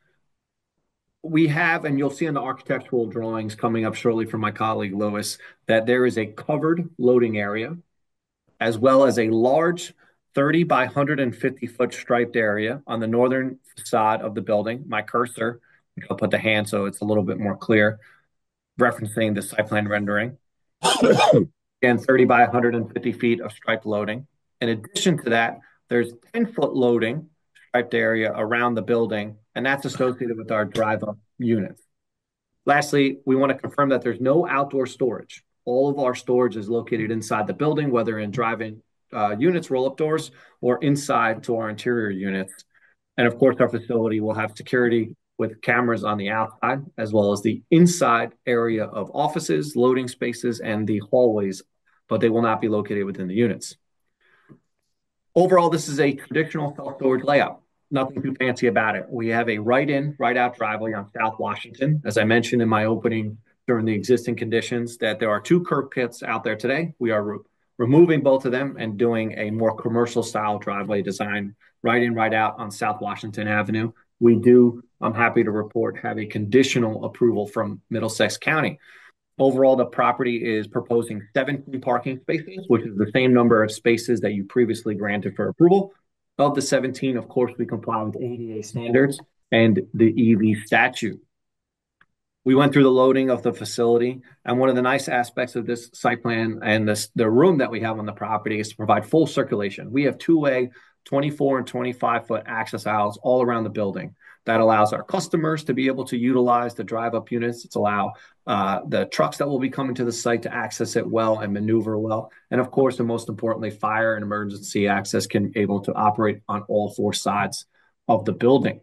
We have, and you'll see in the architectural drawings coming up shortly from my colleague Lois, that there is a covered loading area, as well as a large thirty by one hundred fifty foot striped area on the northern facade of the building. My cursor, I'll put the hand so it's a little bit more clear, referencing the site plan rendering. Again, thirty by one hundred fifty feet of striped loading. In addition to that, there's ten foot loading striped area around the building, and that's associated with our drive-up units. Lastly, we want to confirm that there's no outdoor storage. All of our storage is located inside the building, whether in drive-in uh, units, roll-up doors, or inside to our interior units. And of course, our facility will have security with cameras on the outside, as well as the inside area of offices, loading spaces, and the hallways, but they will not be located within the units. Overall, this is a traditional self-storage layout. Nothing too fancy about it. We have a right-in, right-out driveway on South Washington. As I mentioned in my opening during the existing conditions, that there are two curb pits out there today. We are re removing both of them and doing a more commercial-style driveway design right in, right out on South Washington Avenue. We do, I'm happy to report, have a conditional approval from Middlesex County. Overall, the property is proposing seventeen parking spaces, which is the same number of spaces that you previously granted for approval. Of the seventeen, of course, we comply with A D A standards and the E V statute. We went through the loading of the facility, and one of the nice aspects of this site plan and this, the room that we have on the property is to provide full circulation. We have two-way twenty-four and twenty-five foot access aisles all around the building. That allows our customers to be able to utilize the drive-up units. It's allow uh, the trucks that will be coming to the site to access it well and maneuver well. And of course, and most importantly, fire and emergency access can be able to operate on all four sides of the building.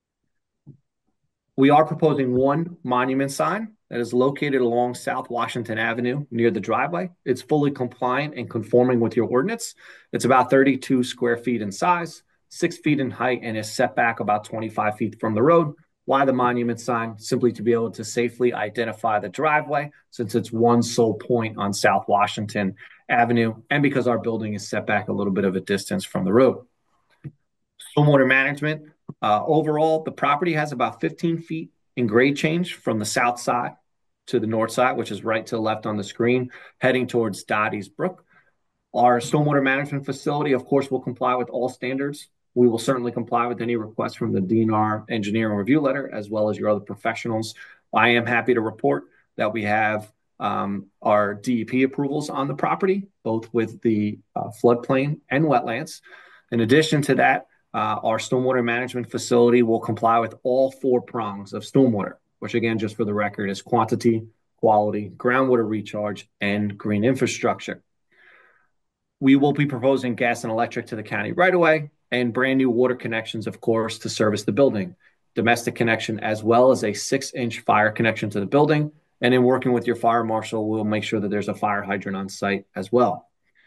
We are proposing one monument sign that is located along South Washington Avenue near the driveway. It's fully compliant and conforming with your ordinance. It's about thirty-two square feet in size, six feet in height, and is set back about twenty-five feet from the road. Why the monument sign? Simply to be able to safely identify the driveway, since it's one sole point on South Washington Avenue, and because our building is set back a little bit of a distance from the road. Stormwater management. Uh, overall, the property has about fifteen feet in grade change from the south side to the north side, which is right to the left on the screen, heading towards Dottie's Brook. Our stormwater management facility, of course, will comply with all standards. We will certainly comply with any requests from the D N R engineering review letter, as well as your other professionals. I am happy to report that we have um, our D E P approvals on the property, both with the uh, floodplain and wetlands. In addition to that, uh, our stormwater management facility will comply with all four prongs of stormwater, which again, just for the record, is quantity, quality, groundwater recharge, and green infrastructure. We will be proposing gas and electric to the county right away, and brand new water connections, of course, to service the building. Domestic connection, as well as a six inch fire connection to the building. And in working with your fire marshal, we'll make sure that there's a fire hydrant on site as well.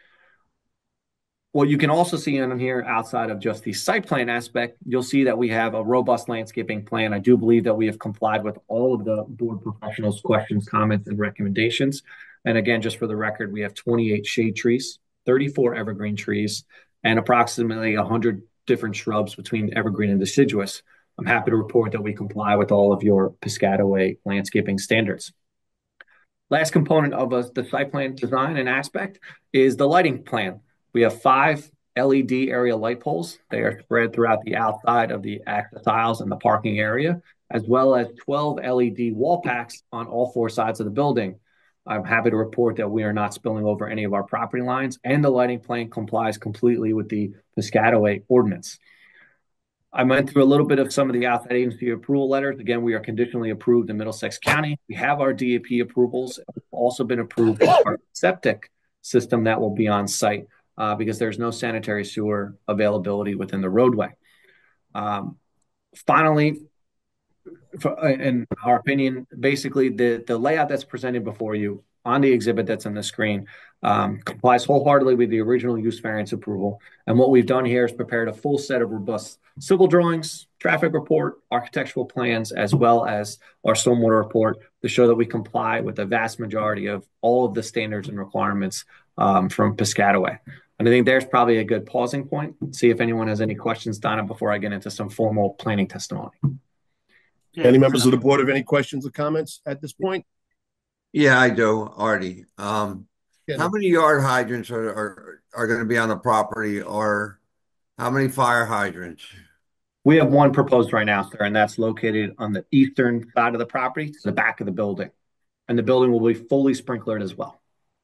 What you can also see on here, outside of just the site plan aspect, you'll see that we have a robust landscaping plan. I do believe that we have complied with all of the board professionals' questions, comments, and recommendations. And again, just for the record, we have twenty-eight shade trees, thirty-four evergreen trees, and approximately one hundred different shrubs between evergreen and deciduous. I'm happy to report that we comply with all of your Piscataway landscaping standards. Last component of a, the site plan design and aspect is the lighting plan. We have five L E D area light poles. They are spread throughout the outside of the access aisles and the parking area, as well as twelve L E D wall packs on all four sides of the building. I'm happy to report that we are not spilling over any of our property lines, and the lighting plan complies completely with the Piscataway ordinance. I went through a little bit of some of the outside agency approval letters. Again, we are conditionally approved in Middlesex County. We have our D E P approvals. We've also been approved for our septic system that will be on site uh, because there's no sanitary sewer availability within the roadway. Um, finally, For, in our opinion, basically the, the layout that's presented before you on the exhibit that's on the screen um, complies wholeheartedly with the original use variance approval. And what we've done here is prepared a full set of robust civil drawings, traffic report, architectural plans, as well as our stormwater report to show that we comply with the vast majority of all of the standards and requirements um, from Piscataway. And I think there's probably a good pausing point. See if anyone has any questions, Donna, before I get into some formal planning testimony. Any members of the board have any questions or comments at this point? Yeah, I do, Artie. Um, Yeah. how many yard hydrants are are, are going to be on the property, or how many fire hydrants? We have one proposed right now, sir, and that's located on the eastern side of the property, to the back of the building. And the building will be fully sprinklered as well.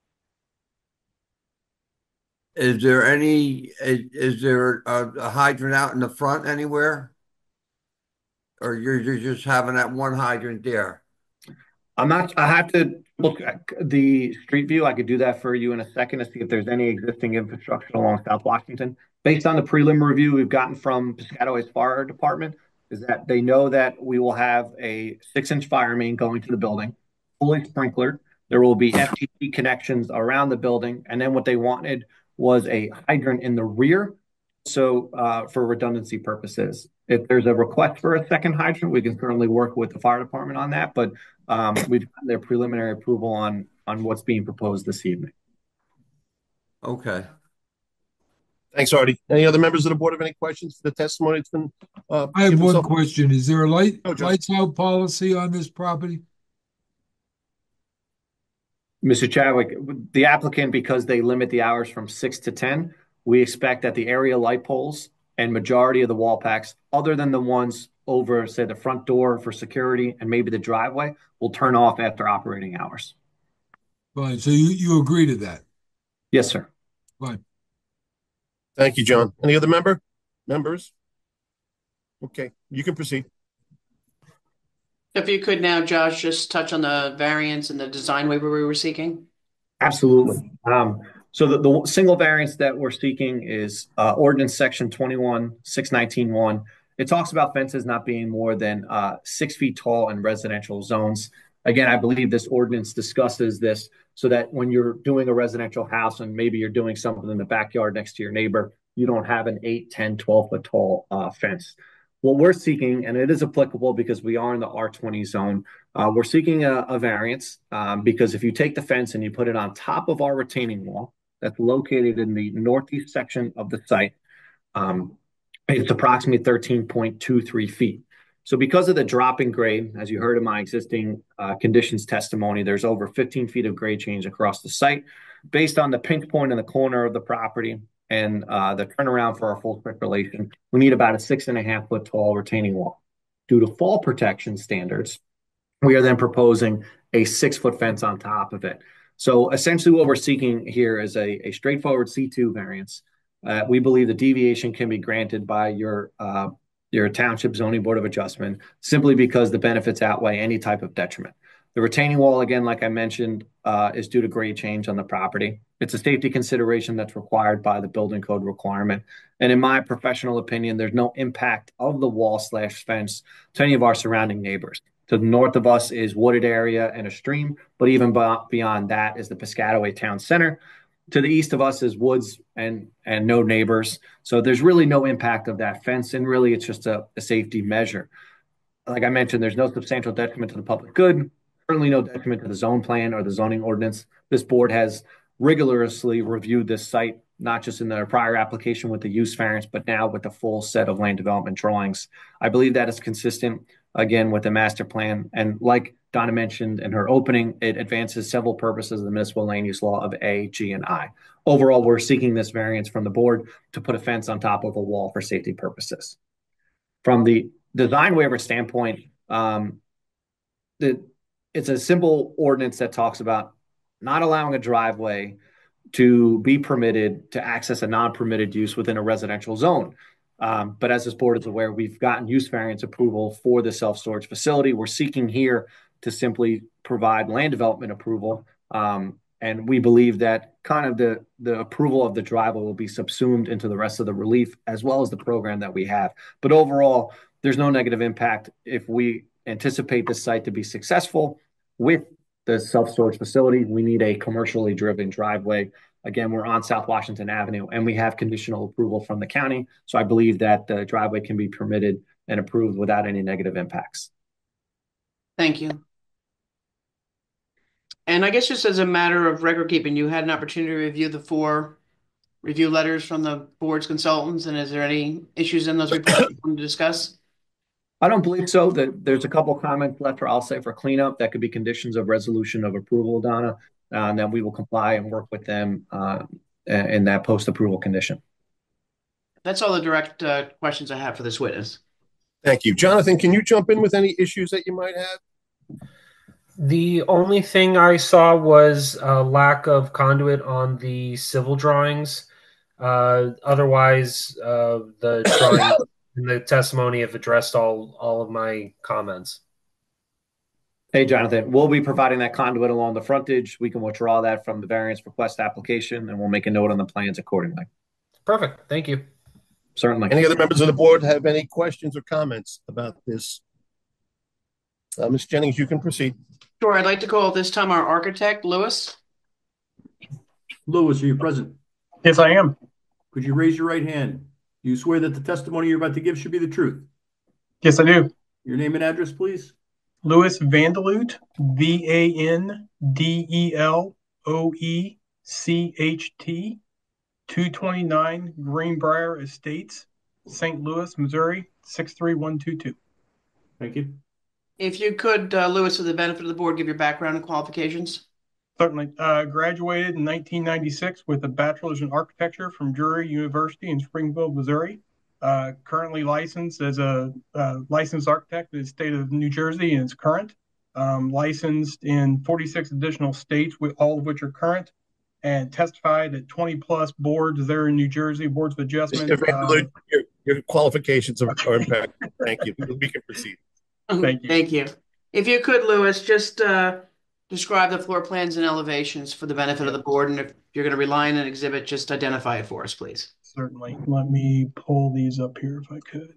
Is there any, is, is there a, a hydrant out in the front anywhere? Or you're, you're just having that one hydrant there? I'm not, I have to look at the street view. I could do that for you in a second to see if there's any existing infrastructure along South Washington. Based on the prelim review we've gotten from Piscataway's fire department, is that they know that we will have a six-inch fire main going to the building, fully sprinklered. There will be F T P connections around the building, and then what they wanted was a hydrant in the rear. So uh, for redundancy purposes, if there's a request for a second hydrant, we can certainly work with the fire department on that. But um, we've gotten their preliminary approval on on what's being proposed this evening. Okay. Thanks, Artie. Any other members of the board have any questions for the testimony that's been? Uh, I have given one so- question. Is there a light, Oh, Joe. lights out policy on this property? Mister Chadwick, the applicant, because they limit the hours from six to ten, we expect that the area light poles and majority of the wall packs, other than the ones over, say, the front door for security and maybe the driveway, will turn off after operating hours. Fine, so you, you agree to that? Yes, sir. Fine. Thank you, John. Any other member? Members? Okay, you can proceed. If you could now, Josh, just touch on the variance and the design waiver we were seeking. Absolutely. Um, so the, the single variance that we're seeking is uh, ordinance section twenty-one six nineteen one. It talks about fences not being more than uh, six feet tall in residential zones. Again, I believe this ordinance discusses this so that when you're doing a residential house and maybe you're doing something in the backyard next to your neighbor, you don't have an eight, ten, twelve foot tall uh, fence. What we're seeking, and it is applicable because we are in the R twenty zone, uh, we're seeking a, a variance um, because if you take the fence and you put it on top of our retaining wall that's located in the northeast section of the site, um, it's approximately thirteen point two three feet. So because of the drop in grade, as you heard in my existing uh, conditions testimony, there's over fifteen feet of grade change across the site. Based on the pinch point in the corner of the property and uh, the turnaround for our full circulation, we need about a six and a half foot tall retaining wall. Due to fall protection standards, we are then proposing a six foot fence on top of it. So essentially what we're seeking here is a, a straightforward C two variance. Uh, we believe the deviation can be granted by your uh, your township zoning board of adjustment simply because the benefits outweigh any type of detriment. The retaining wall, again, like I mentioned, uh, is due to grade change on the property. It's a safety consideration that's required by the building code requirement. And in my professional opinion, there's no impact of the wall slash fence to any of our surrounding neighbors. To the north of us is wooded area and a stream, but even beyond that is the Piscataway Town Center. To the east of us is woods and, and no neighbors. So there's really no impact of that fence. And really, it's just a, a safety measure. Like I mentioned, there's no substantial detriment to the public good. Certainly no detriment to the zone plan or the zoning ordinance. This board has rigorously reviewed this site, not just in their prior application with the use variance, but now with the full set of land development drawings. I believe that is consistent, again, with the master plan. And like Donna mentioned in her opening, it advances several purposes of the municipal land use law of A, G, and I. Overall, we're seeking this variance from the board to put a fence on top of a wall for safety purposes. From the design waiver standpoint, um, the it's a simple ordinance that talks about not allowing a driveway to be permitted to access a non-permitted use within a residential zone. Um, but as this board is aware, we've gotten use variance approval for the self-storage facility. We're seeking here to simply provide land development approval. Um, and we believe that kind of the, the approval of the driveway will be subsumed into the rest of the relief as well as the program that we have. But overall, there's no negative impact if we anticipate this site to be successful with the self-storage facility. We need a commercially driven driveway. Again, we're on South Washington Avenue and we have conditional approval from the county. So I believe that the driveway can be permitted and approved without any negative impacts. Thank you. And I guess just as a matter of record keeping, you had an opportunity to review the four review letters from the board's consultants. And is there any issues in those reports you want to discuss? I don't believe so. That there's a couple comments left for, I'll say, for cleanup. That could be conditions of resolution of approval, Donna, uh, and then we will comply and work with them uh, in that post-approval condition. That's all the direct uh, questions I have for this witness. Thank you. Jonathan, can you jump in with any issues that you might have? The only thing I saw was a lack of conduit on the civil drawings. Uh, otherwise, uh, the drawing and the testimony have addressed all, all of my comments. Hey, Jonathan, we'll be providing that conduit along the frontage. We can withdraw that from the variance request application, and we'll make a note on the plans accordingly. Perfect. Thank you. Certainly. Any other members of the board have any questions or comments about this? Uh, Miz Jennings, you can proceed. Sure. I'd like to call this time our architect, Lewis. Lewis, are you present? Yes, I am. Could you raise your right hand? Do you swear that the testimony you're about to give should be the truth? Yes, I do. Your name and address, please. Louis Vandeloot, V A N D E L O E C H T, two twenty-nine Greenbrier Estates, Saint Louis, Missouri, six three one two two. Thank you. If you could, uh, Lewis, for the benefit of the board, give your background and qualifications. Certainly. Uh, graduated in nineteen ninety-six with a bachelor's in architecture from Drury University in Springfield, Missouri. Uh, currently licensed as a uh, licensed architect in the state of New Jersey and is current. Um, licensed in forty-six additional states, with all of which are current, and testified at twenty plus boards there in New Jersey, boards of adjustment. Mister Vandeloot, Um, your, your qualifications are, are impeccable. Thank you. We can proceed. Thank you. Thank you. If you could, Lewis, just uh, describe the floor plans and elevations for the benefit of the board. And if you're going to rely on an exhibit, just identify it for us, please. Certainly. Let me pull these up here if I could.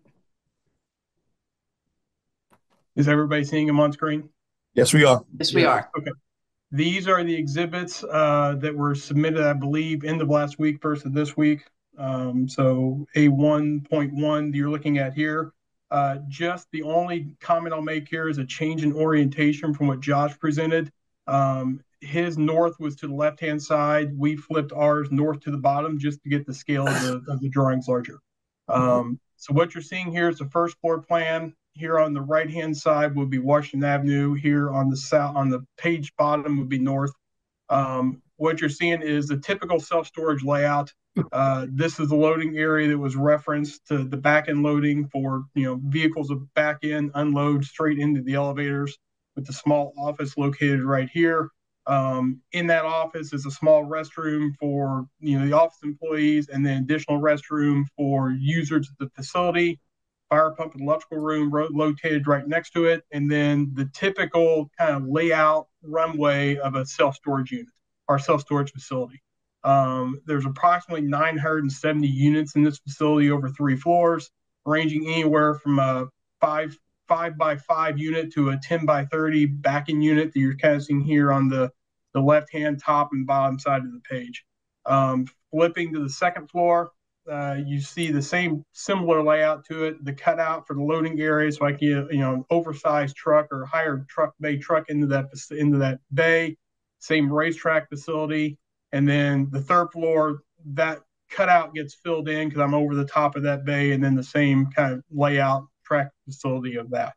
Is everybody seeing them on screen? Yes, we are. Yes, we are. Okay. These are the exhibits uh, that were submitted, I believe, end of last week, first of this week. Um, so A one point one you're looking at here. Uh, just the only comment I'll make here is a change in orientation from what Josh presented. Um, his north was to the left-hand side. We flipped ours north to the bottom just to get the scale of the, of the drawings larger. Um, so what you're seeing here is the first floor plan. Here on the right-hand side would be Washington Avenue. Here on the south, on the page bottom would be north. Um, what you're seeing is the typical self-storage layout. Uh, this is the loading area that was referenced to the back-end loading for, you know, vehicles of back-end unload straight into the elevators, with the small office located right here. Um, in that office is a small restroom for, you know, the office employees, and then additional restroom for users of the facility. Fire pump and electrical room ro- located right next to it, and then the typical kind of layout runway of a self-storage unit or self-storage facility. Um, there's approximately nine hundred seventy units in this facility over three floors, ranging anywhere from a five five by five unit to a ten by thirty back-end unit that you're kind of seeing here on the, the left-hand top and bottom side of the page. Um, flipping to the second floor, uh, you see the same similar layout to it, the cutout for the loading area, so I can get, you know, an oversized truck or higher truck bay truck into that into that bay. Same racetrack facility. And then the third floor, that cutout gets filled in because I'm over the top of that bay, and then the same kind of layout track facility of that.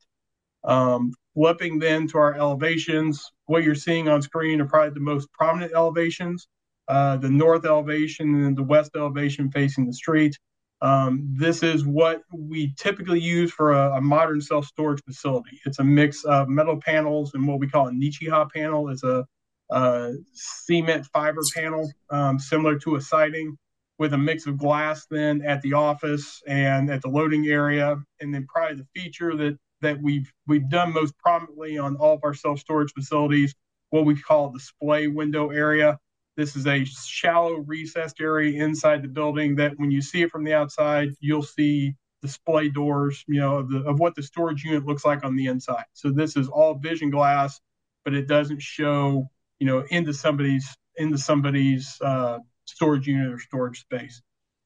Um, flipping then to our elevations, what you're seeing on screen are probably the most prominent elevations. Uh, the north elevation and the west elevation facing the street. Um, this is what we typically use for a, a modern self-storage facility. It's a mix of metal panels and what we call a Nichiha panel. It's a uh, cement fiber panel, um, similar to a siding, with a mix of glass then at the office and at the loading area. And then probably the feature that that we've we've done most prominently on all of our self-storage facilities, what we call display window area. This is a shallow recessed area inside the building that when you see it from the outside, you'll see display doors, you know, of, the, of what the storage unit looks like on the inside. So this is all vision glass, but it doesn't show, you know, into somebody's into somebody's uh, storage unit or storage space.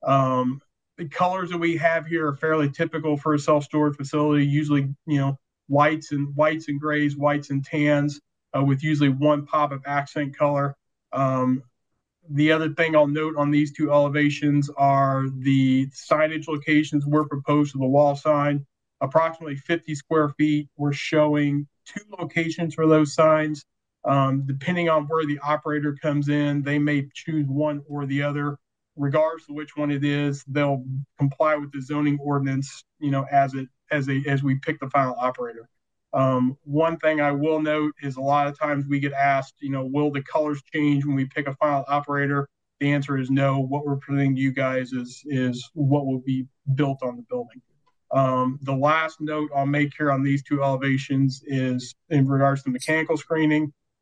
Um, the colors that we have here are fairly typical for a self-storage facility. Usually, you know, whites and whites and grays, whites and tans, uh, with usually one pop of accent color. Um, the other thing I'll note on these two elevations are the signage locations were proposed to the wall sign. Approximately fifty square feet. We're showing two locations for those signs. Um, depending on where the operator comes in, they may choose one or the other. Regardless of which one it is, they'll comply with the zoning ordinance, you know, as it as a as we pick the final operator. Um, one thing I will note is a lot of times we get asked, you know, will the colors change when we pick a final operator? The answer is no. What we're presenting to you guys is is what will be built on the building. Um, the last note I'll make here on these two elevations is in regards to mechanical screening.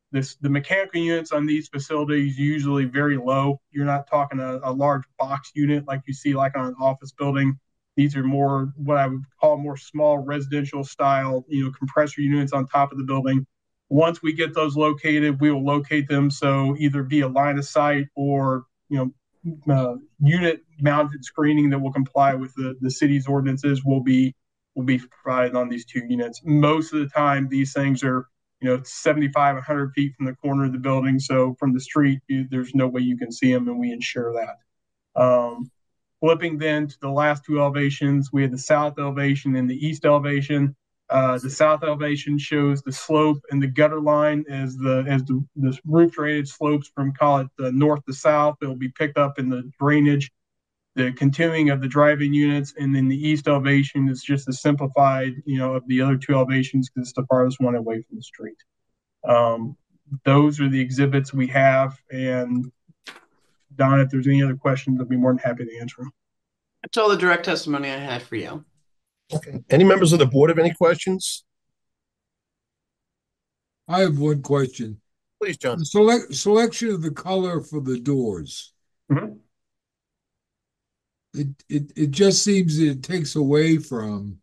this the mechanical units on these facilities usually very low. You're not talking a, a large box unit like you see like on an office building. These are more what I would call more small residential style, you know, compressor units on top of the building. Once we get those located, we will locate them so either via line of sight or, you know, uh, unit mounted screening that will comply with the, the city's ordinances will be will be provided on these two units. Most of the time, these things are, you know, seventy-five, one hundred feet from the corner of the building. So from the street, you, there's no way you can see them, and we ensure that. Um, flipping then to the last two elevations, we have the south elevation and the east elevation. Uh, the south elevation shows the slope and the gutter line as the as the, the roof drainage slopes from, call it, the north to south. It will be picked up in the drainage, the continuing of the drive-in units, and then the east elevation is just a simplified, you know, of the other two elevations because it's the farthest one away from the street. Um, those are the exhibits we have. And Don, if there's any other questions, I'd be more than happy to answer them. That's all the direct testimony I had for you. Okay. Any members of the board have any questions? I have one question. Please, John. The select selection of the color for the doors. Mm-hmm. It, it it just seems that it takes away from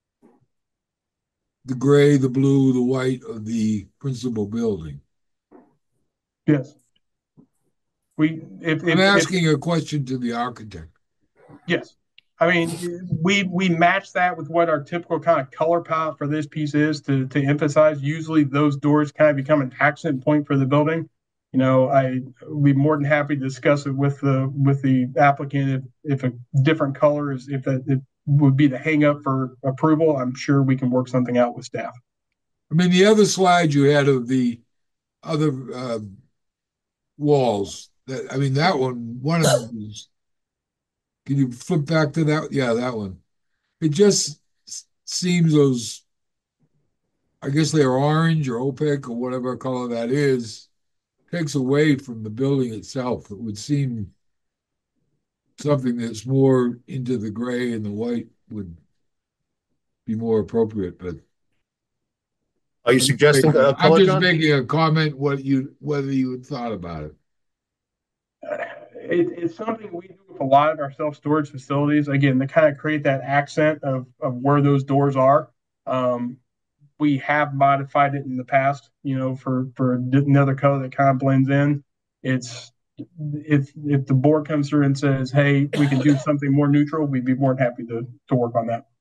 the gray, the blue, the white of the principal building. Yes. We if, I'm if, asking if, a question to the architect. Yes. I mean, we we match that with what our typical kind of color palette for this piece is to to emphasize. Usually those doors kind of become an accent point for the building. You know, I would be more than happy to discuss it with the with the applicant if, if a different color is if that it would be the hang up for approval. I'm sure we can work something out with staff. I mean, the other slide you had of the other uh, walls, that I mean, that one, one of them is, can you flip back to that? Yeah, that one. It just seems those, I guess they're orange or opaque or whatever color that is, takes away from the building itself. It would seem something that's more into the gray and the white would be more appropriate, but Are you suggesting uh, I'm color, just John? making a comment what you whether you had thought about it. It, it's something we do with a lot of our self-storage facilities. Again, to kind of create that accent of, of where those doors are. Um, we have modified it in the past, you know, for, for another color that kind of blends in. It's if if the board comes through and says, hey, we can do something more neutral, we'd be more than happy to, to work on that.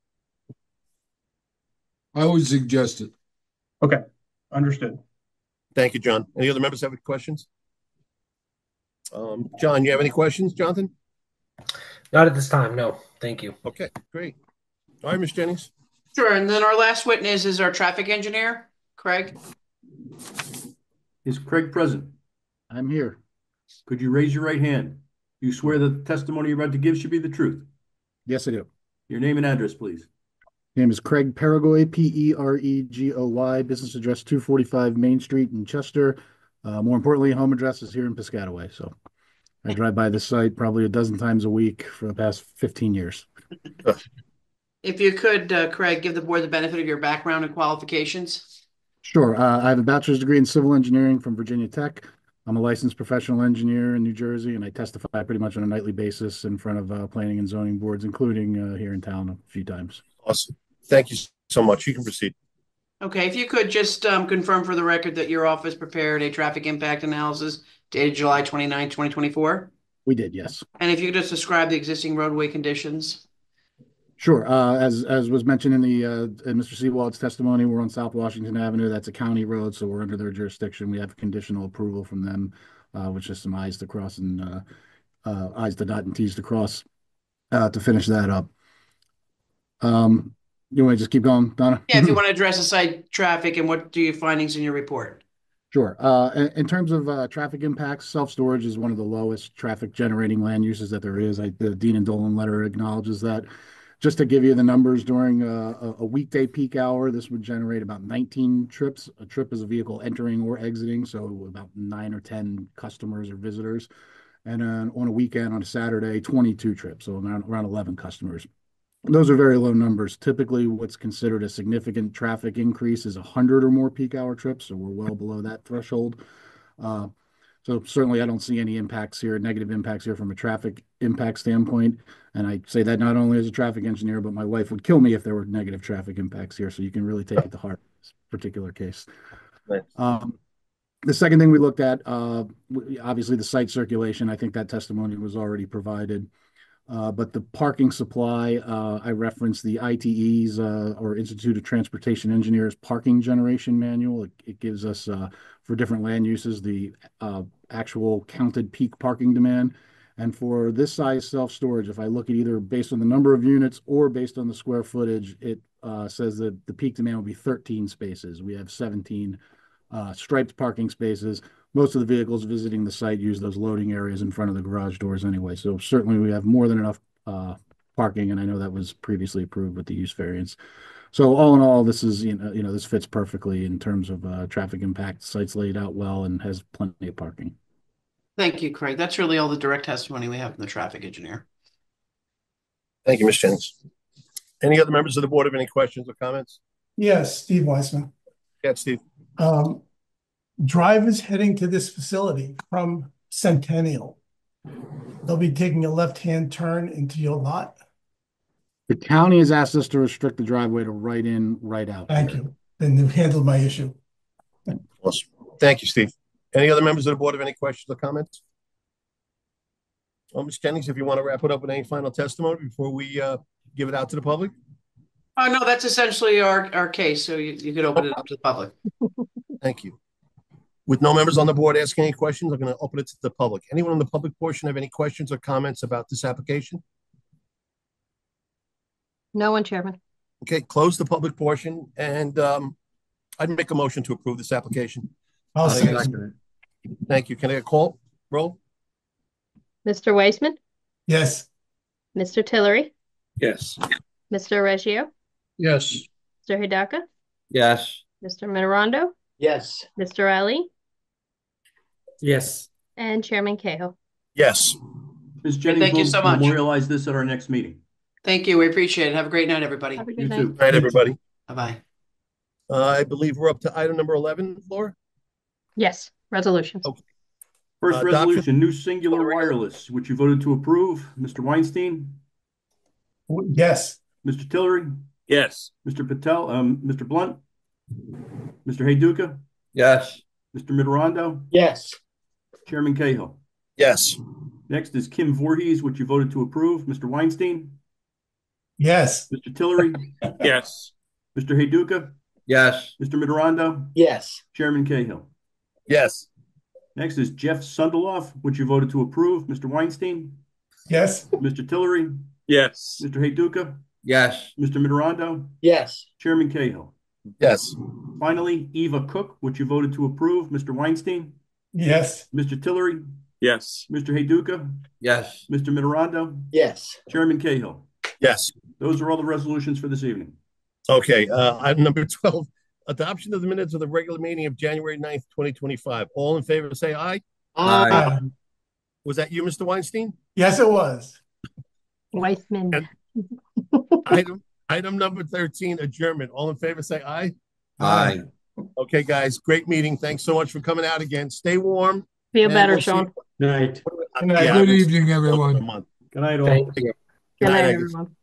I would suggest it. Okay, understood. Thank you, John. Any other members have any questions? Um, John, you have any questions, Jonathan? Not at this time, no. Thank you. Okay, great. All right, Miz Jennings. Sure. And then our last witness is our traffic engineer, Craig. Is Craig present? I'm here. Could you raise your right hand? You swear that the testimony you're about to give should be the truth? Yes, I do. Your name and address, please. Name is Craig Peregoy, P E R E G O Y, business address two forty-five Main Street in Chester. Uh, more importantly, home address is here in Piscataway. So I drive by this site probably a dozen times a week for the past fifteen years. If you could, uh, Craig, give the board the benefit of your background and qualifications. Sure. Uh, I have a bachelor's degree in civil engineering from Virginia Tech. I'm a licensed professional engineer in New Jersey, and I testify pretty much on a nightly basis in front of uh, planning and zoning boards, including uh, here in town a few times. Awesome. Thank you so much. You can proceed. Okay, if you could just um, confirm for the record that your office prepared a traffic impact analysis dated July twenty-ninth, twenty twenty-four? We did, yes. And if you could just describe the existing roadway conditions? Sure. Uh, as as was mentioned in the uh, in Mister Seawald's testimony, we're on South Washington Avenue. That's a county road, so we're under their jurisdiction. We have conditional approval from them, uh, which is some I's to cross and uh, uh, I's to dot and T's to cross uh, to finish that up. Um, you want to just keep going, Donna? Yeah, if you want to address the site traffic and what do your findings in your report? Sure. Uh, in, in terms of uh, traffic impacts, self-storage is one of the lowest traffic generating land uses that there is. I, the Dean and Dolan letter acknowledges that. Just to give you the numbers, during a, a weekday peak hour, this would generate about nineteen trips. A trip is a vehicle entering or exiting, so about nine or ten customers or visitors. And uh, on a weekend, on a Saturday, twenty-two trips, so around, around eleven customers. those are very low numbers. Typically, what's considered a significant traffic increase is one hundred or more peak hour trips, so we're well below that threshold. Uh, so certainly I don't see any impacts here, negative impacts here from a traffic impact standpoint. And I say that not only as a traffic engineer, but my wife would kill me if there were negative traffic impacts here. So you can really take it to heart in this particular case. Right. Um, the second thing we looked at, uh, obviously the site circulation, I think that testimony was already provided. Uh, but the parking supply, uh, I referenced the I T E's uh, or Institute of Transportation Engineers parking generation manual. It, it gives us, uh, for different land uses, the uh, actual counted peak parking demand. And for this size self-storage, if I look at either based on the number of units or based on the square footage, it uh, says that the peak demand will be thirteen spaces. We have seventeen uh, striped parking spaces. Most of the vehicles visiting the site use those loading areas in front of the garage doors anyway. So certainly we have more than enough uh, parking, and I know that was previously approved with the use variance. So all in all, this is, you know, you know, this fits perfectly in terms of uh, traffic impact. The site's laid out well and has plenty of parking. Thank you, Craig. That's really all the direct testimony we have from the traffic engineer. Thank you, Miz Jennings. Any other members of the board have any questions or comments? Yes, Steve Weissman. Yeah, Steve. Um, drivers heading to this facility from Centennial, they'll be taking a left-hand turn into your lot. The county has asked us to restrict the driveway to right in, right out. Thank you. Then you've handled my issue. Awesome. Thank you, Steve. Any other members of the board have any questions or comments? Well, Miz Jennings, if you want to wrap it up with any final testimony before we uh, give it out to the public. Oh, no, that's essentially our, our case. So you, you could open it up to the public. Thank you. With no members on the board asking any questions, I'm going to open it to the public. Anyone in the public portion have any questions or comments about this application? No one, Chairman. Okay, close the public portion, and um, I'd make a motion to approve this application. I'll Uh, second it. Thank you. Can I get a call? Roll. Mister Weissman, Yes. Mister Tillery, Yes. Mister Reggio, Yes. Mister Hidaka, Yes. Mister Minorando, Yes. Mister Ali, Yes. and Chairman Cahill. Yes. Miz Jennings, Thank you we'll so much. memorialize this at our next meeting. Thank you. We appreciate it. Have a great night, everybody. Have a You good night. too. Good night, everybody. Bye-bye. Uh, I believe we're up to item number eleven, Laura. Yes, resolutions. Okay. First Uh, resolution, new singular wireless, which you voted to approve. Mister Weinstein, Yes. Mister Tillery, Yes. Mister Patel, um, Mister Blunt, Mister Heyduka, Yes. Mister Minorando, Yes. Chairman Cahill. Yes. Next is Kim Voorhees, which you voted to approve. Mister Weinstein, Yes. Mister Tillery, Yes. Mister Heyduka, Yes. Mister Minorando, Yes. Chairman Cahill. Yes. Next is Jeff Sundeloff, which you voted to approve. Mister Weinstein, Yes. Mister Tillery, Yes. Mister Heyduka, Yes. Mister Minorando, Yes. Chairman Cahill. Yes. Finally, Eva Cook, which you voted to approve. Mister Weinstein, Yes. Mister Tillery, Yes. Mister Heyduka, Yes. Mister Minorando, Yes. Chairman Cahill. Yes. Those are all the resolutions for this evening. Okay. Uh, item number twelve, adoption of the minutes of the regular meeting of January ninth, twenty twenty-five. All in favor, say aye. Aye. Uh, Was that you, Mister Weinstein? yes, it was. Weissman. And- Item item number thirteen, adjournment. All in favor, say aye. Aye. Okay, guys, great meeting. Thanks so much for coming out again. Stay warm. Feel and better, we'll see- Sean. Night. Good night. Yeah, Good it's- evening, everyone. Good night, all. Thank you. Good night, night. everyone.